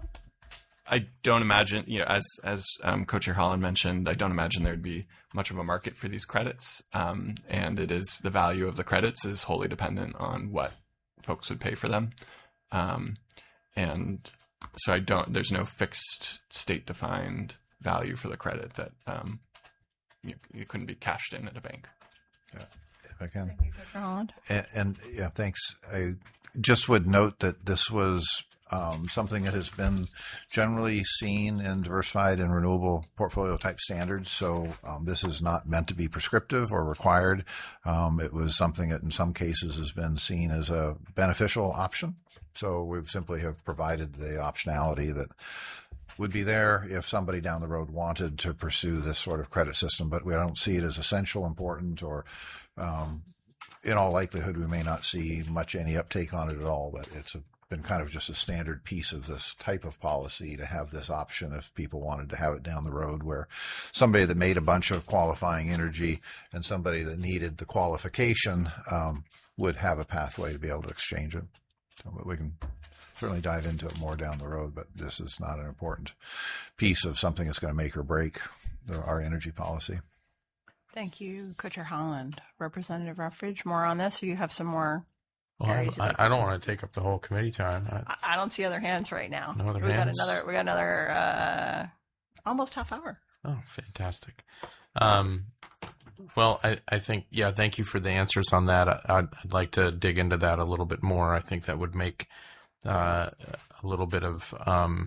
I don't imagine, you know, as as um, Co-Chair Holland mentioned, I don't imagine there'd be much of a market for these credits, um, and it is the value of the credits is wholly dependent on what folks would pay for them. Um, And so I don't, there's no fixed state defined value for the credit that um, you, you couldn't be cashed in at a bank. Yeah, if I can. Thank you, Coach Holland. And, and yeah, thanks. I just would note that this was um, something that has been generally seen in diversified and renewable portfolio type standards. So um, this is not meant to be prescriptive or required. Um, it was something that in some cases has been seen as a beneficial option. So we simply have provided the optionality that would be there if somebody down the road wanted to pursue this sort of credit system, but we don't see it as essential, important, or um, in all likelihood, we may not see much any uptake on it at all, but it's a, been kind of just a standard piece of this type of policy to have this option if people wanted to have it down the road, where somebody that made a bunch of qualifying energy and somebody that needed the qualification um, would have a pathway to be able to exchange it. So, but we can certainly dive into it more down the road, but this is not an important piece of something that's going to make or break the, our energy policy. Thank you, Co-Chair Holland. Representative Ruffridge, more on this, or you have some more well, areas? I, I, I don't want to take up the whole committee time. I, I don't see other hands right now. No other we hands? Got another, we got another uh, almost half hour. Oh, fantastic. Um, well, I, I think, yeah, thank you for the answers on that. I, I'd, I'd like to dig into that a little bit more. I think that would make uh, a little bit of, um,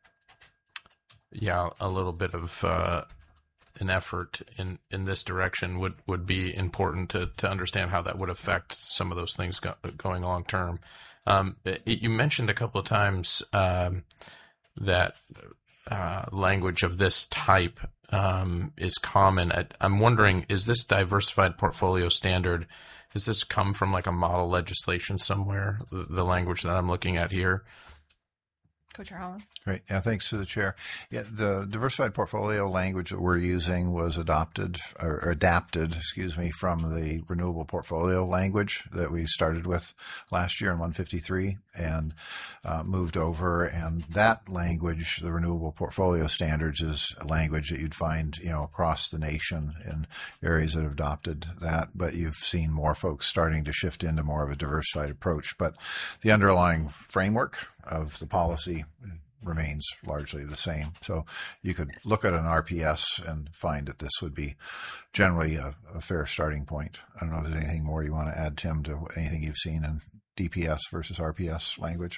yeah, a little bit of uh, an effort in, in this direction would, would be important to, to understand how that would affect some of those things go, going long term. Um, it, you mentioned a couple of times um, that uh, language of this type um, is common. I, I'm wondering, is this diversified portfolio standard, does this come from like a model legislation somewhere, the, the language that I'm looking at here? Co-Chair Holland. Great. Yeah, thanks to the chair. Yeah, the diversified portfolio language that we're using was adopted or adapted, excuse me, from the renewable portfolio language that we started with last year in one fifty-three and uh, moved over. And that language, the renewable portfolio standards, is a language that you'd find, you know, across the nation in areas that have adopted that. But you've seen more folks starting to shift into more of a diversified approach. But the underlying framework of the policy remains largely the same. So you could look at an R P S and find that this would be generally a, a fair starting point. I don't know if there's anything more you want to add, Tim, to anything you've seen in D P S versus R P S language.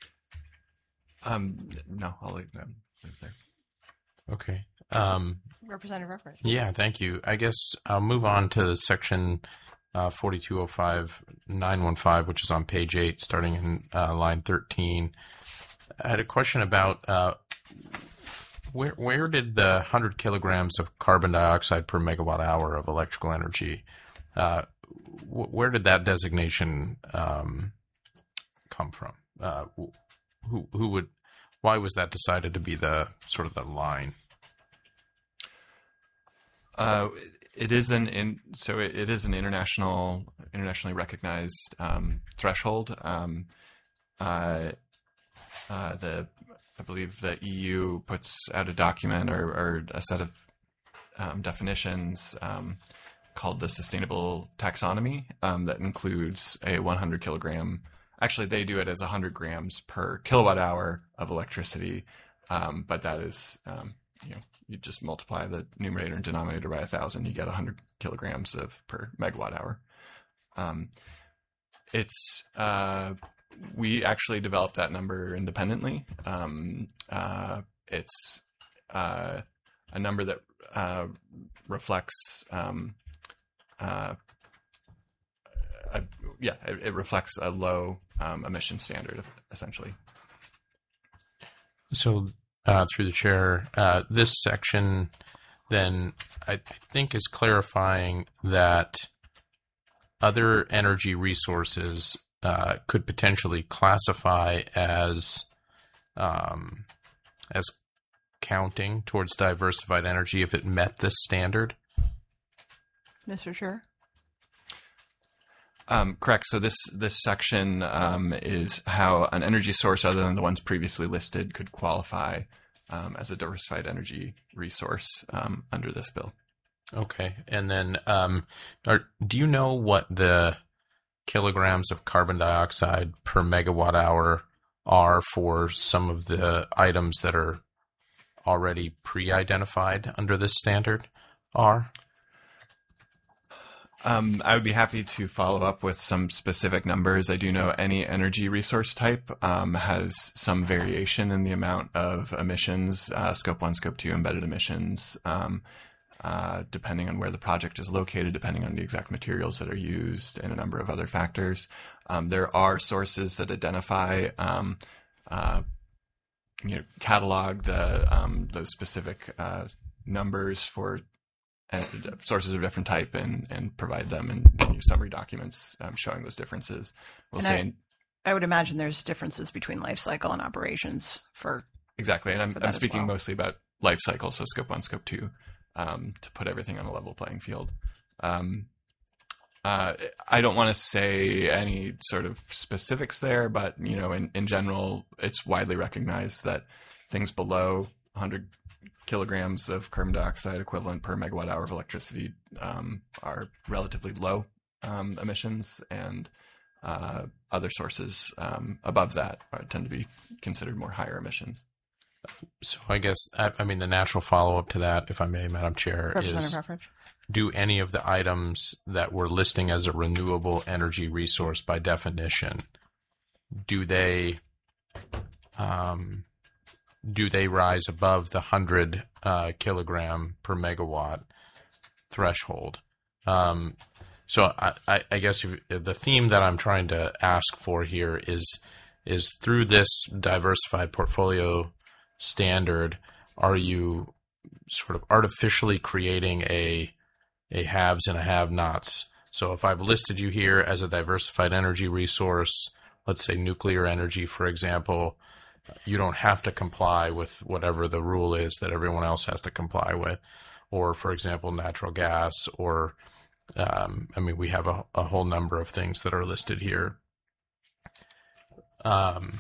Um, no, I'll leave, um, leave it there. Okay. Um, Representative Rufford. Yeah, thank you. I guess I'll move on to section uh, forty-two oh five dash nine one five, which is on page eight, starting in uh, line thirteen. I had a question about uh, where where did the one hundred kilograms of carbon dioxide per megawatt hour of electrical energy, uh, wh- where did that designation um, come from? Uh, who who would why was that decided to be the sort of the line? Uh, it is an in, so it, it is an international internationally recognized um, threshold. Um, uh, uh, the I believe the E U puts out a document or, or a set of um, definitions um, called the Sustainable Taxonomy um, that includes a one hundred kilogram. Actually, they do it as one hundred grams per kilowatt hour of electricity, um, but that is um, you know. You just multiply the numerator and denominator by a thousand, you get one hundred kilograms of per megawatt hour. Um, it's uh, we actually developed that number independently. Um, uh, it's uh, a number that uh, reflects, um, uh, a, yeah, it, it reflects a low um, emission standard, essentially. So. Uh, through the chair, uh, this section then I, I think is clarifying that other energy resources uh, could potentially classify as um, as counting towards diversified energy if it met this standard. Mister Chair. Um, correct. So this this section um, is how an energy source other than the ones previously listed could qualify um, as a diversified energy resource um, under this bill. Okay. And then um, are, do you know what the kilograms of carbon dioxide per megawatt hour are for some of the items that are already pre-identified under this standard are? Um, I would be happy to follow up with some specific numbers. I do know any energy resource type um, has some variation in the amount of emissions, uh, scope one, scope two embedded emissions, um, uh, depending on where the project is located, depending on the exact materials that are used, and a number of other factors. Um, there are sources that identify, um, uh, you know, catalog the um, those specific uh, numbers for and sources of different type and, and provide them in, in summary documents um, showing those differences. We'll and say I, in, I would imagine there's differences between life cycle and operations for exactly. And I'm, I'm speaking well. mostly about life cycle, so scope one, scope two, um, to put everything on a level playing field. Um, uh, I don't want to say any sort of specifics there, but you know, in, in general, it's widely recognized that things below one hundred kilograms of carbon dioxide equivalent per megawatt hour of electricity um, are relatively low um, emissions, and uh, other sources um, above that are, tend to be considered more higher emissions. So I guess, I, I mean, the natural follow-up to that, if I may, Madam Chair, is do any of the items that we're listing as a renewable energy resource by definition, do they... Um, do they rise above the one hundred uh, kilogram per megawatt threshold? Um, so I, I, I guess if, if the theme that I'm trying to ask for here is is through this diversified portfolio standard, are you sort of artificially creating a a haves and a have-nots? So if I've listed you here as a diversified energy resource, let's say nuclear energy, for example, you don't have to comply with whatever the rule is that everyone else has to comply with. Or, for example, natural gas, or, um, I mean, we have a, a whole number of things that are listed here. Um,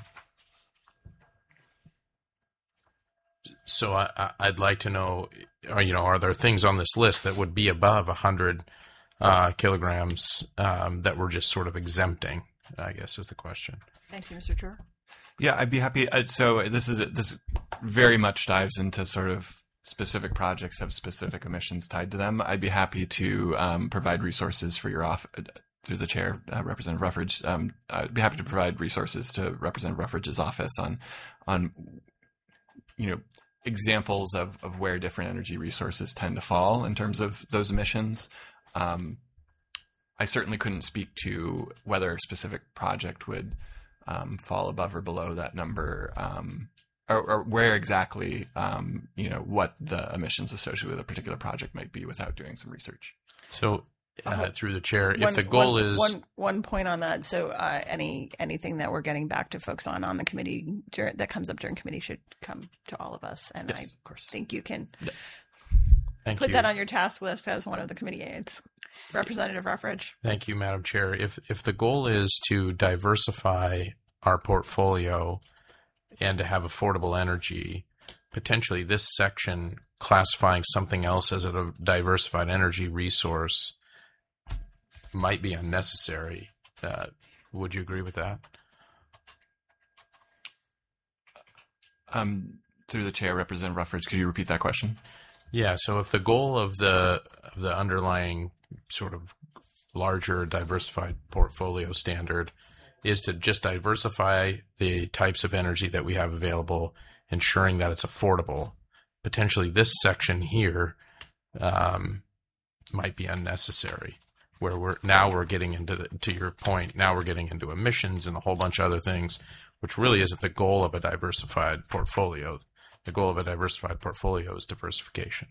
so I, I'd like to know, you know, are there things on this list that would be above one hundred uh, kilograms um, that we're just sort of exempting, I guess is the question. Thank you, Mister Chair. Yeah, I'd be happy. Uh, so this is this very much dives into sort of specific projects have specific emissions tied to them. I'd be happy to um, provide resources for your off through the chair, uh, Representative Ruffridge. Um, I'd be happy to provide resources to Representative Ruffridge's office on on you know examples of of where different energy resources tend to fall in terms of those emissions. Um, I certainly couldn't speak to whether a specific project would Um, fall above or below that number, um, or, or where exactly, um, you know, what the emissions associated with a particular project might be without doing some research. So, uh, through the chair, One, if the goal one, is one one point on that, so uh, any anything that we're getting back to folks on on the committee during, that comes up during committee should come to all of us, and Yes, I of course. think you can Yeah. Thank put you. that on your task list as one of the committee aides. Representative Ruffridge. Thank you, Madam Chair. If if the goal is to diversify our portfolio and to have affordable energy, potentially this section classifying something else as a diversified energy resource might be unnecessary. Uh, would you agree with that? Um, through the chair, Representative Ruffridge, could you repeat that question? Yeah. So if the goal of the of the underlying sort of larger diversified portfolio standard is to just diversify the types of energy that we have available, ensuring that it's affordable, potentially this section here um, might be unnecessary. Where we're now we're getting into the, to your point, now we're getting into emissions and a whole bunch of other things, which really isn't the goal of a diversified portfolio. The goal of a diversified portfolio is diversification.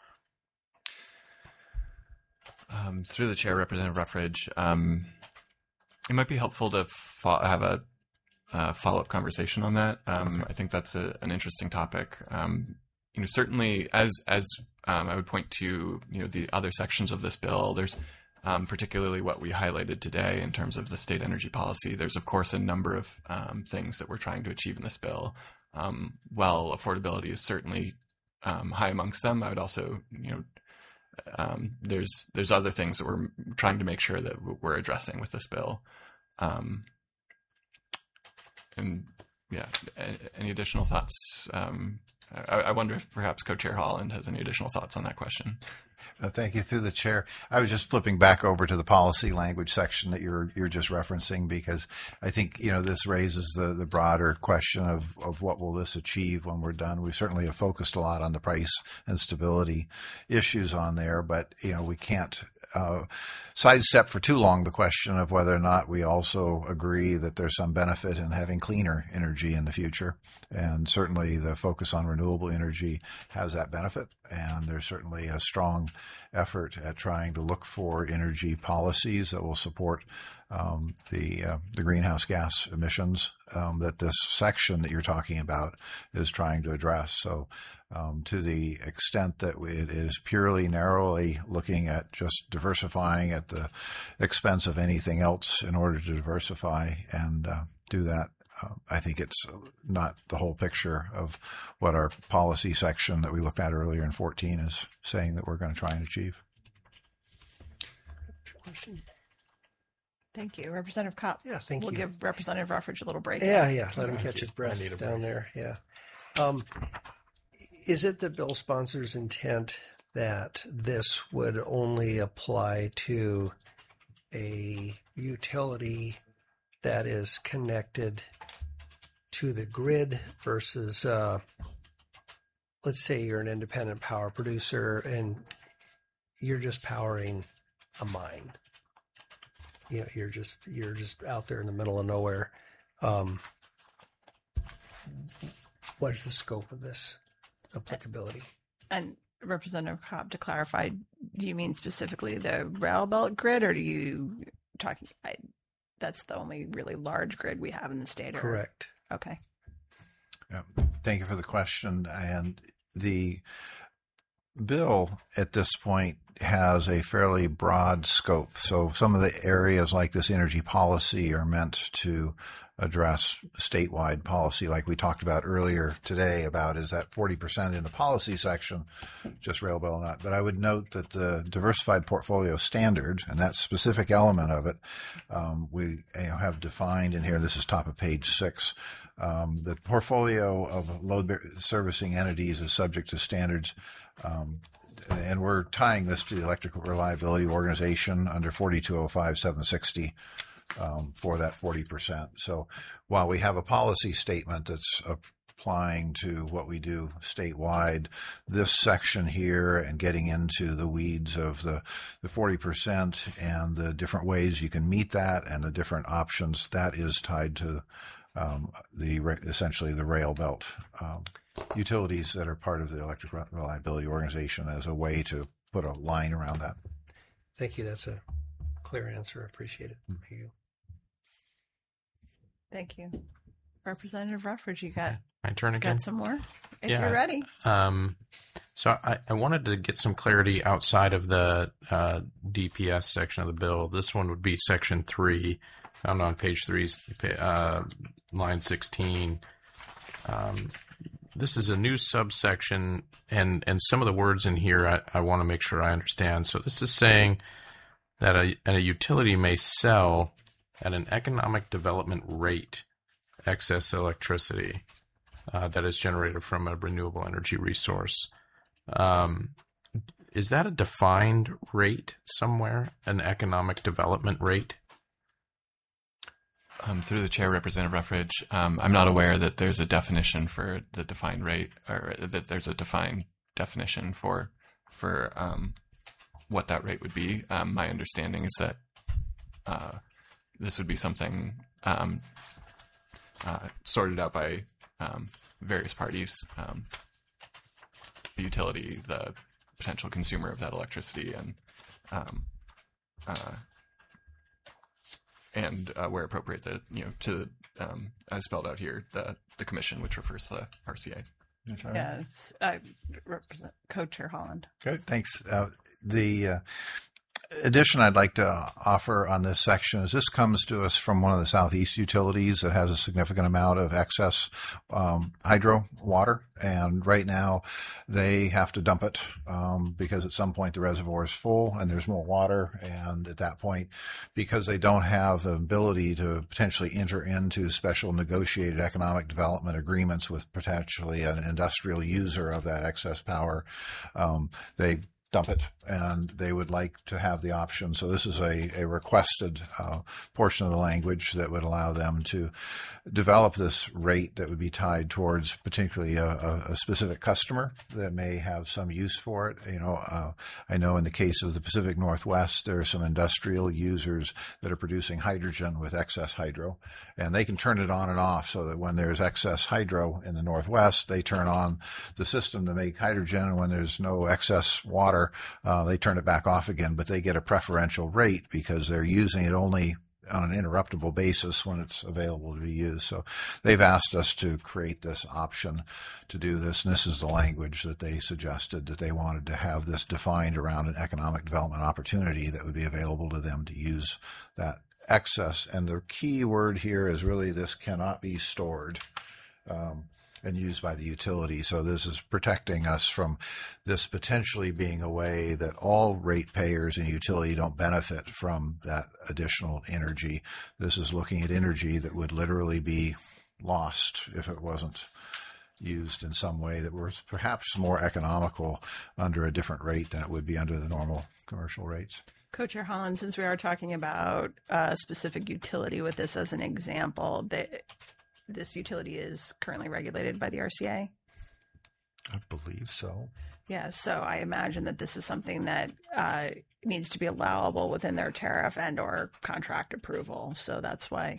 Um, through the chair, Representative Ruffridge, um, it might be helpful to fo- have a uh, follow-up conversation on that. Um, okay. I think that's a, an interesting topic. Um, you know, certainly, as as um, I would point to, you know, the other sections of this bill, there's um, particularly what we highlighted today in terms of the state energy policy. There's, of course, a number of um, things that we're trying to achieve in this bill. Um, while affordability is certainly um, high amongst them, I would also, you know, um, there's there's other things that we're trying to make sure that we're addressing with this bill. Um, and yeah, any additional thoughts? Um, I, I wonder if perhaps Co-Chair Holland has any additional thoughts on that question. Uh, thank you. Through the chair, I was just flipping back over to the policy language section that you're you're just referencing, because I think, you know, this raises the, the broader question of, of what will this achieve when we're done. We certainly have focused a lot on the price and stability issues on there, but, you know, we can't uh, sidestep for too long the question of whether or not we also agree that there's some benefit in having cleaner energy in the future. And certainly the focus on renewable energy has that benefit. And there's certainly a strong effort at trying to look for energy policies that will support um, the uh, the greenhouse gas emissions um, that this section that you're talking about is trying to address. So um, to the extent that it is purely narrowly looking at just diversifying at the expense of anything else in order to diversify and uh, do that, Uh, I think it's not the whole picture of what our policy section that we looked at earlier in fourteen is saying that we're going to try and achieve. Thank you. Representative Kopp. Yeah, thank we'll you. We'll give Representative Ruffridge a little break. Yeah, yeah. Let him Thank catch you. his breath I need a down break. there. Yeah. Um, is it the bill sponsor's intent that this would only apply to a utility that is connected to the grid versus, uh, let's say you're an independent power producer and you're just powering a mine. You know, you're just you're just out there in the middle of nowhere. Um, what is the scope of this applicability? And Representative Cobb, to clarify, do you mean specifically the rail belt grid, or do you talking? I, that's the only really large grid we have in the state. Or, Correct. Okay. Yeah. Thank you for the question. And the bill at this point has a fairly broad scope. So some of the areas like this energy policy are meant to address statewide policy, like we talked about earlier today about is that forty percent in the policy section, just rail bill or not. But I would note that the diversified portfolio standard and that specific element of it, um, we you know, have defined in here. This is top of page six. Um, the portfolio of load servicing entities is subject to standards, um, and we're tying this to the Electrical Reliability Organization under forty-two oh five seven sixty um, for that forty percent. So while we have a policy statement that's applying to what we do statewide, this section here and getting into the weeds of the, the forty percent and the different ways you can meet that and the different options, that is tied to Um, the essentially the rail belt um, utilities that are part of the Electric Reliability Organization as a way to put a line around that. Thank you. That's a clear answer. Appreciate it. Thank you. Thank you. Representative Ruffridge, you got, My turn again? got some more? If Yeah. you're ready. Um, so I, I wanted to get some clarity outside of the uh, D P S section of the bill. This one would be section three, found on page three, uh, line sixteen. Um, this is a new subsection, and, and some of the words in here I, I want to make sure I understand. So this is saying that a, a utility may sell at an economic development rate excess electricity uh, that is generated from a renewable energy resource. Um, is that a defined rate somewhere, an economic development rate? Um, through the chair, Representative Ruffridge, um, I'm not aware that there's a definition for the defined rate, or that there's a defined definition for for um, what that rate would be. Um, my understanding is that uh, this would be something um, uh, sorted out by um, various parties, um, the utility, the potential consumer of that electricity, and um, uh, and uh, where appropriate, the you know to um, as spelled out here, the the commission, which refers to the R C A. Yes, I represent Co-Chair Holland. Good, thanks. Uh, the uh, addition I'd like to offer on this section is this comes to us from one of the Southeast utilities that has a significant amount of excess um, hydro water, and right now they have to dump it um, because at some point the reservoir is full and there's more water, and at that point, because they don't have the ability to potentially enter into special negotiated economic development agreements with potentially an industrial user of that excess power, um, they dump it, and they would like to have the option. So this is a, a requested uh, portion of the language that would allow them to develop this rate that would be tied towards particularly a, a, a specific customer that may have some use for it. You know, uh, I know in the case of the Pacific Northwest, there are some industrial users that are producing hydrogen with excess hydro, and they can turn it on and off so that when there's excess hydro in the Northwest, they turn on the system to make hydrogen, and when there's no excess water, Uh, they turn it back off again, but they get a preferential rate because they're using it only on an interruptible basis when it's available to be used. So they've asked us to create this option to do this, and this is the language that they suggested, that they wanted to have this defined around an economic development opportunity that would be available to them to use that excess. And the key word here is really this cannot be stored. Um, and used by the utility. So this is protecting us from this potentially being a way that all ratepayers in utility don't benefit from that additional energy. This is looking at energy that would literally be lost if it wasn't used in some way that was perhaps more economical under a different rate than it would be under the normal commercial rates. Co-Chair Holland, since we are talking about a specific utility with this as an example, they, this utility is currently regulated by the R C A? I believe so. Yeah, so I imagine that this is something that uh, needs to be allowable within their tariff and or contract approval. So that's why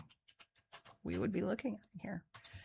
we would be looking at here.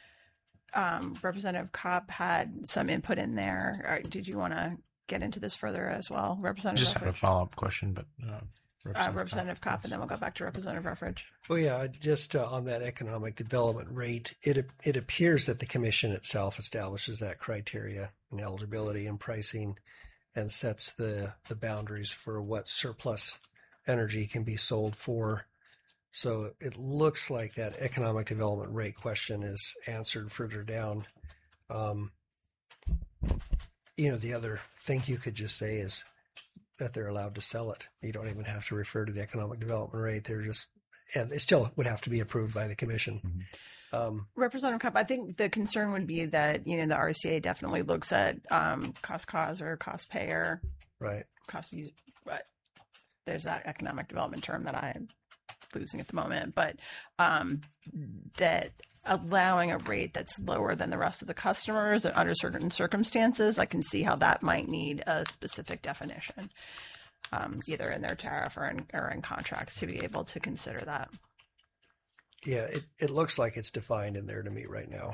Um, Representative Kopp had some input in there. Or did you want to get into this further as well, Representative? Just had a follow-up question, but uh, Uh, Representative Kopp, and then we'll go back to Representative Ruffridge. Oh yeah, just uh, on that economic development rate, it it appears that the commission itself establishes that criteria and eligibility and pricing, and sets the the boundaries for what surplus energy can be sold for. So it looks like that economic development rate question is answered further down. Um, you know, the other thing you could just say is that they're allowed to sell it. You don't even have to refer to the economic development rate. They're just, and it still would have to be approved by the commission. Mm-hmm. Um, Representative Kopp, I think the concern would be that, you know, the R C A definitely looks at um, cost cause or cost payer. Right. Cost use, but there's that economic development term that I'm losing at the moment, but um, that allowing a rate that's lower than the rest of the customers under certain circumstances, I can see how that might need a specific definition, um, either in their tariff or in, or in contracts to be able to consider that. Yeah, it, it looks like it's defined in there to me right now.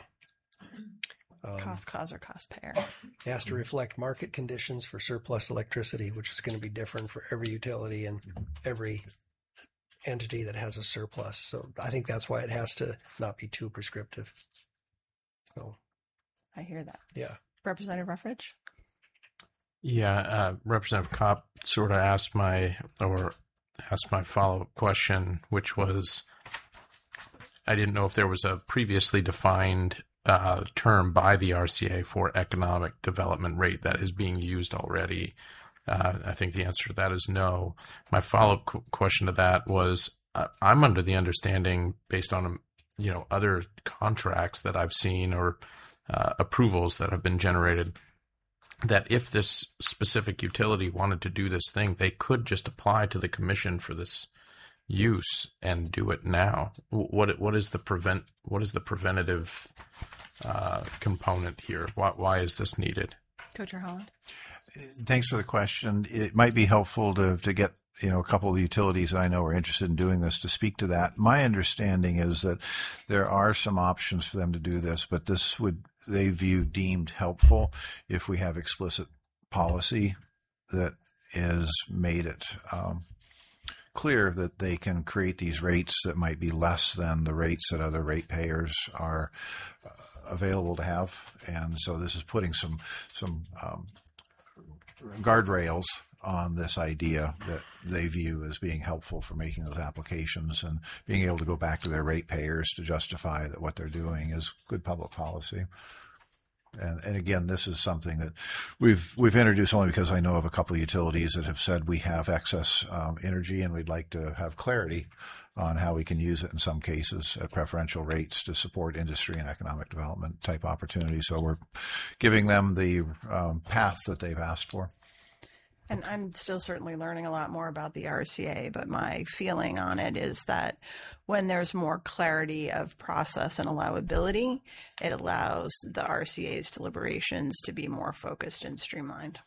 Um, cost cause or cost payer. It has to reflect market conditions for surplus electricity, which is going to be different for every utility and every entity that has a surplus. So I think that's why it has to not be too prescriptive. So I hear that. Yeah. Representative Ruffridge? Yeah, uh, Representative Kopp sort of asked my, or asked my follow-up question, which was, I didn't know if there was a previously defined uh, term by the R C A for economic development rate that is being used already. Uh, I think the answer to that is no. My follow-up qu- question to that was, uh, I'm under the understanding, based on you know other contracts that I've seen or uh, approvals that have been generated, that if this specific utility wanted to do this thing, they could just apply to the commission for this use and do it now. What what is the prevent what is the preventative uh, component here? Why why is this needed? Co-Chair Holland. Thanks for the question. It might be helpful to to get you know a couple of utilities that I know are interested in doing this to speak to that. My understanding is that there are some options for them to do this, but this would they view deemed helpful if we have explicit policy that is made it um, clear that they can create these rates that might be less than the rates that other ratepayers are uh, available to have, and so this is putting some some um, guardrails on this idea that they view as being helpful for making those applications and being able to go back to their ratepayers to justify that what they're doing is good public policy. And, and again, this is something that we've we've introduced only because I know of a couple of utilities that have said we have excess um, energy and we'd like to have clarity on how we can use it in some cases at preferential rates to support industry and economic development type opportunities. So we're giving them the um, path that they've asked for. And I'm still certainly learning a lot more about the R C A, but my feeling on it is that when there's more clarity of process and allowability, it allows the R C A's deliberations to be more focused and streamlined.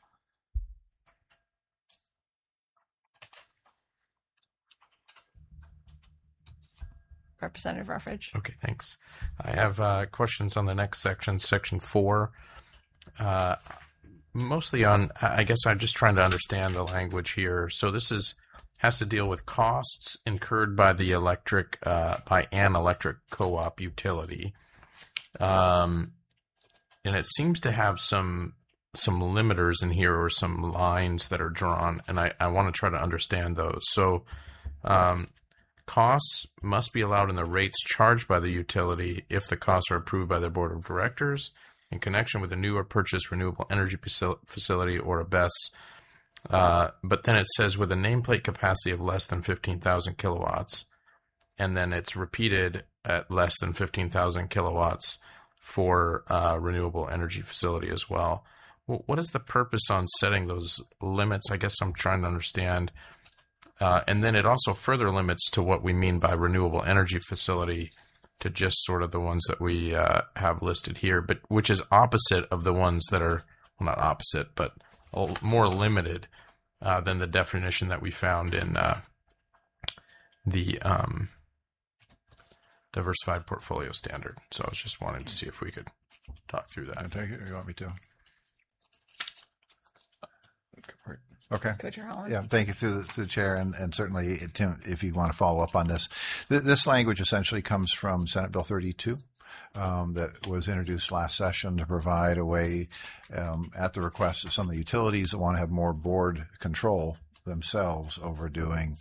Representative Ruffridge. Okay, thanks. I have uh, questions on the next section, section four. Uh, mostly on, I guess I'm just trying to understand the language here. So this is has to deal with costs incurred by the electric, uh, by an electric co-op utility. Um, and it seems to have some some limiters in here or some lines that are drawn, and I, I want to try to understand those. So um, costs must be allowed in the rates charged by the utility if the costs are approved by their board of directors in connection with a new or purchased renewable energy facility or a B E S. Uh, but then it says with a nameplate capacity of less than fifteen thousand kilowatts, and then it's repeated at less than fifteen thousand kilowatts for uh, renewable energy facility as well. well. What is the purpose on setting those limits? I guess I'm trying to understand. Uh, and then it also further limits to what we mean by renewable energy facility to just sort of the ones that we uh, have listed here, but which is opposite of the ones that are, well, not opposite, but more limited uh, than the definition that we found in uh, the um, diversified portfolio standard. So I was just wanting to see if we could talk through that. Can I take it, or you want me to? report. Okay. Co-Chair Holland. Yeah, thank you through the, through the chair, and, and certainly, Tim, if you want to follow up on this. Th- this language essentially comes from Senate Bill thirty-two um, that was introduced last session to provide a way, um, at the request of some of the utilities that want to have more board control themselves over doing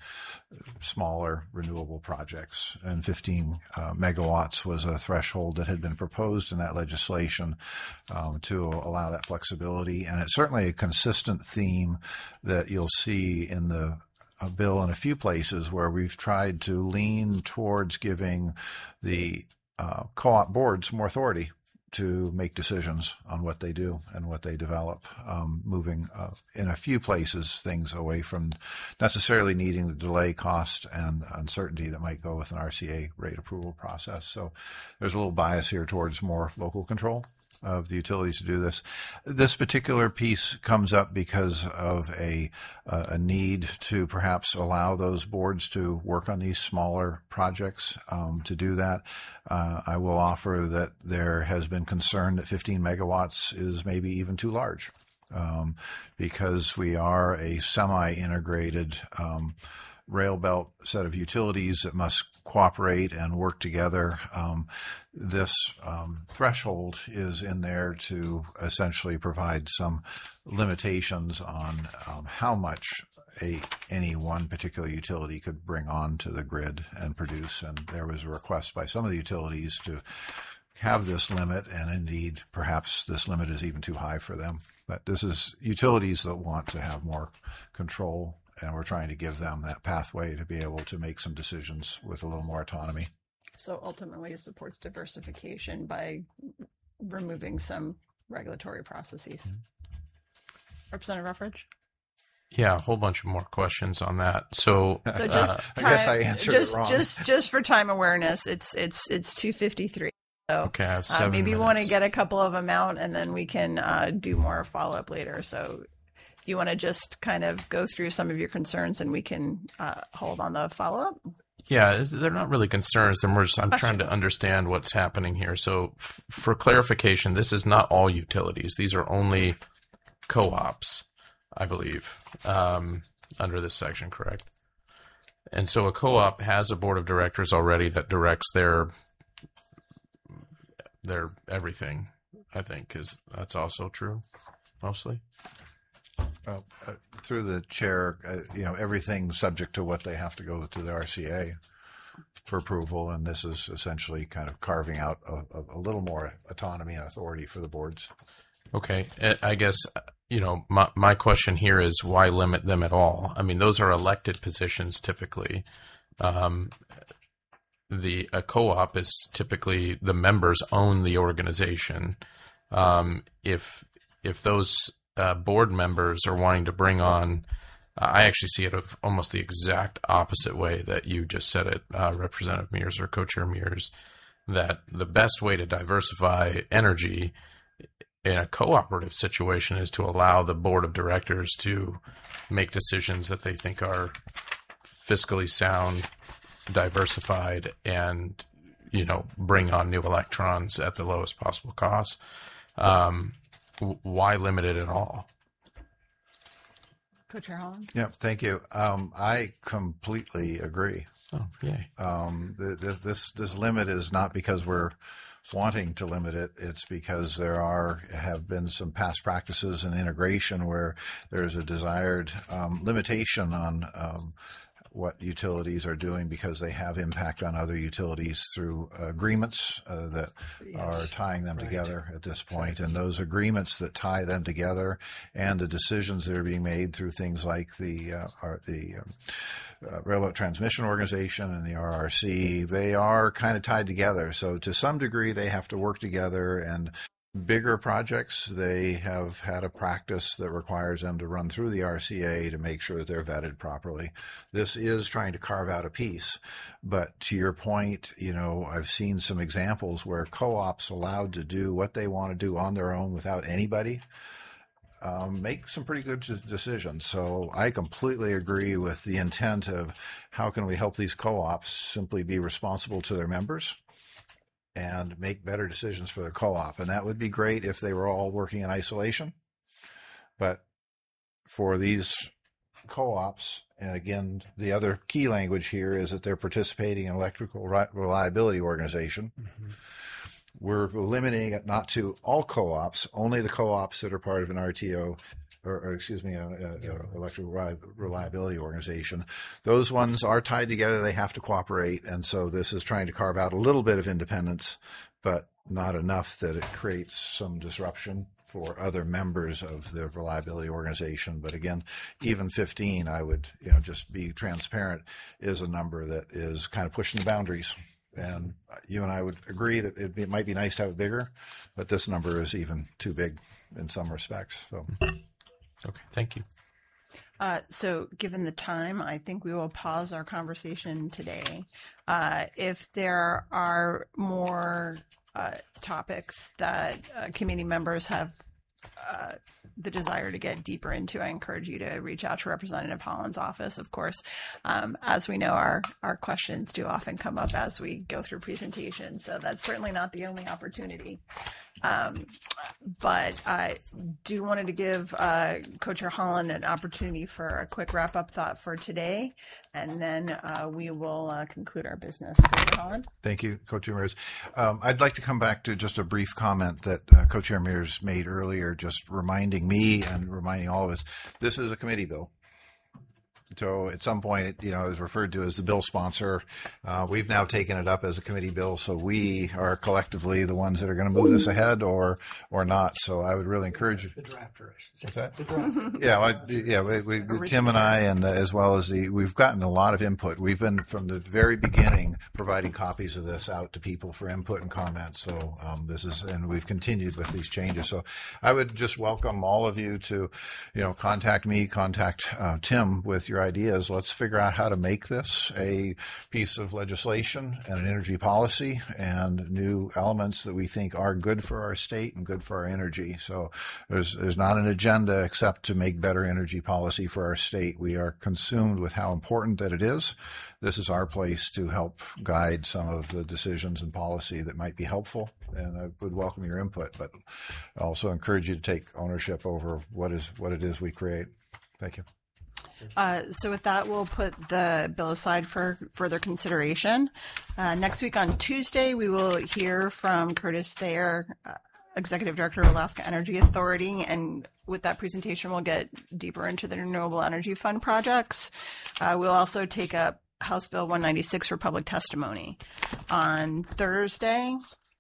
smaller renewable projects, and fifteen uh, megawatts was a threshold that had been proposed in that legislation um, to allow that flexibility. And it's certainly a consistent theme that you'll see in the a bill in a few places where we've tried to lean towards giving the uh, co-op boards more authority to make decisions on what they do and what they develop, um, moving uh, in a few places things away from necessarily needing the delay, cost, and uncertainty that might go with an R C A rate approval process. So there's a little bias here towards more local control of the utilities to do this. This particular piece comes up because of a uh, a need to perhaps allow those boards to work on these smaller projects. Um, to do that, uh, I will offer that there has been concern that fifteen megawatts is maybe even too large, um, because we are a semi-integrated um, rail belt set of utilities that must cooperate and work together. Um, this um, threshold is in there to essentially provide some limitations on um, how much a any one particular utility could bring on to the grid and produce. And there was a request by some of the utilities to have this limit, and indeed, perhaps this limit is even too high for them. But this is utilities that want to have more control, and we're trying to give them that pathway to be able to make some decisions with a little more autonomy. So ultimately, it supports diversification by removing some regulatory processes. Mm-hmm. Representative Ruffridge? Yeah, a whole bunch of more questions on that. So, so just uh, time, I guess I answered just, it wrong. Just, just for time awareness, it's it's it's two fifty-three. So okay, I have seven uh, maybe minutes. you want to get a couple of them out, and then we can uh, do more follow up later. So. Do you want to just kind of go through some of your concerns, and we can uh, hold on the follow-up? Yeah, they're not really concerns. They're more just I'm Questions. trying to understand what's happening here. So f- for clarification, this is not all utilities. These are only co-ops, I believe, um, under this section, correct? And so a co-op has a board of directors already that directs their their everything, I think, is that's also true, mostly. Well, uh, through the chair, uh, you know, everything's subject to what they have to go to the R C A for approval, and this is essentially kind of carving out a, a, a little more autonomy and authority for the boards. Okay, I guess, you know, my, my question here is why limit them at all? I mean, those are elected positions typically. Um, the a co-op is typically the members own the organization. Um, if if those Uh, board members are wanting to bring on, uh, I actually see it of almost the exact opposite way that you just said it, uh, Representative Mears or Co-Chair Mears, that the best way to diversify energy in a cooperative situation is to allow the board of directors to make decisions that they think are fiscally sound, diversified, and, you know, bring on new electrons at the lowest possible cost. Um, Why limit it at all? Co-Chair Holland? Yeah, thank you. Um, I completely agree. Oh, yay. Um, this, this this limit is not because we're wanting to limit it. It's because there are have been some past practices in integration where there's a desired um, limitation on um, what utilities are doing because they have impact on other utilities through agreements uh, that yes. are tying them right. together at this point. Exactly. And those agreements that tie them together and the decisions that are being made through things like the uh, are the um, uh, Railroad Transmission Organization and the R R C, they are kind of tied together. So to some degree, they have to work together. And bigger projects, they have had a practice that requires them to run through the R C A to make sure that they're vetted properly. This is trying to carve out a piece. But to your point, you know, I've seen some examples where co-ops allowed to do what they want to do on their own without anybody um, make some pretty good decisions. So I completely agree with the intent of how can we help these co-ops simply be responsible to their members and make better decisions for their co-op. And that would be great if they were all working in isolation. But for these co-ops, and again, the other key language here is that they're participating in electrical reliability organization. Mm-hmm. We're limiting it not to all co-ops, only the co-ops that are part of an R T O, or, or excuse me, an electrical reliability organization. Those ones are tied together. They have to cooperate. And so this is trying to carve out a little bit of independence, but not enough that it creates some disruption for other members of the reliability organization. But again, even fifteen, I would, you know, just be transparent, is a number that is kind of pushing the boundaries. And you and I would agree that it, it might be nice to have it bigger, but this number is even too big in some respects. So, okay, thank you. Uh, so given the time, I think we will pause our conversation today. Uh, if there are more uh, topics that uh, committee members have uh, the desire to get deeper into, I encourage you to reach out to Representative Holland's office. Of course, um, as we know, our, our questions do often come up as we go through presentations, so that's certainly not the only opportunity. Um, but I do wanted to give uh, Co-Chair Holland an opportunity for a quick wrap-up thought for today, and then uh, we will uh, conclude our business. Co-Chair Holland? Thank you, Co-Chair Mears. Um, I'd like to come back to just a brief comment that uh, Co-Chair Mears made earlier, just reminding me and reminding all of us, this is a committee bill. So at some point, it, you know, is referred to as the bill sponsor. Uh, we've now taken it up as a committee bill, so we are collectively the ones that are going to move this ahead, or or not. So I would really encourage you. The drafter, I should say. What's that? The drafter. Yeah, well, yeah. We, we, Tim and I, and uh, as well as the, we've gotten a lot of input. We've been from the very beginning providing copies of this out to people for input and comments. So um, this is, and we've continued with these changes. So I would just welcome all of you to, you know, contact me, contact uh, Tim with your ideas. Let's figure out how to make this a piece of legislation and an energy policy and new elements that we think are good for our state and good for our energy. So there's there's not an agenda except to make better energy policy for our state. We are consumed with how important that it is. This is our place to help guide some of the decisions and policy that might be helpful. And I would welcome your input, but I also encourage you to take ownership over what is what it is we create. Thank you. Uh, so with that, we'll put the bill aside for further consideration. Uh, next week on Tuesday, we will hear from Curtis Thayer, uh, Executive Director of Alaska Energy Authority, and with that presentation, we'll get deeper into the Renewable Energy Fund projects. Uh, we'll also take up House Bill one ninety-six for public testimony. On Thursday,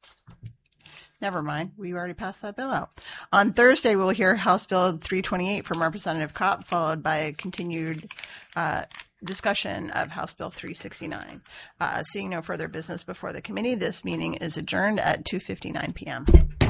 never mind, we already passed that bill out. On Thursday, we'll hear House Bill three twenty-eight from Representative Kopp, followed by a continued uh, discussion of House Bill three sixty-nine. Uh, seeing no further business before the committee, this meeting is adjourned at two fifty-nine p.m.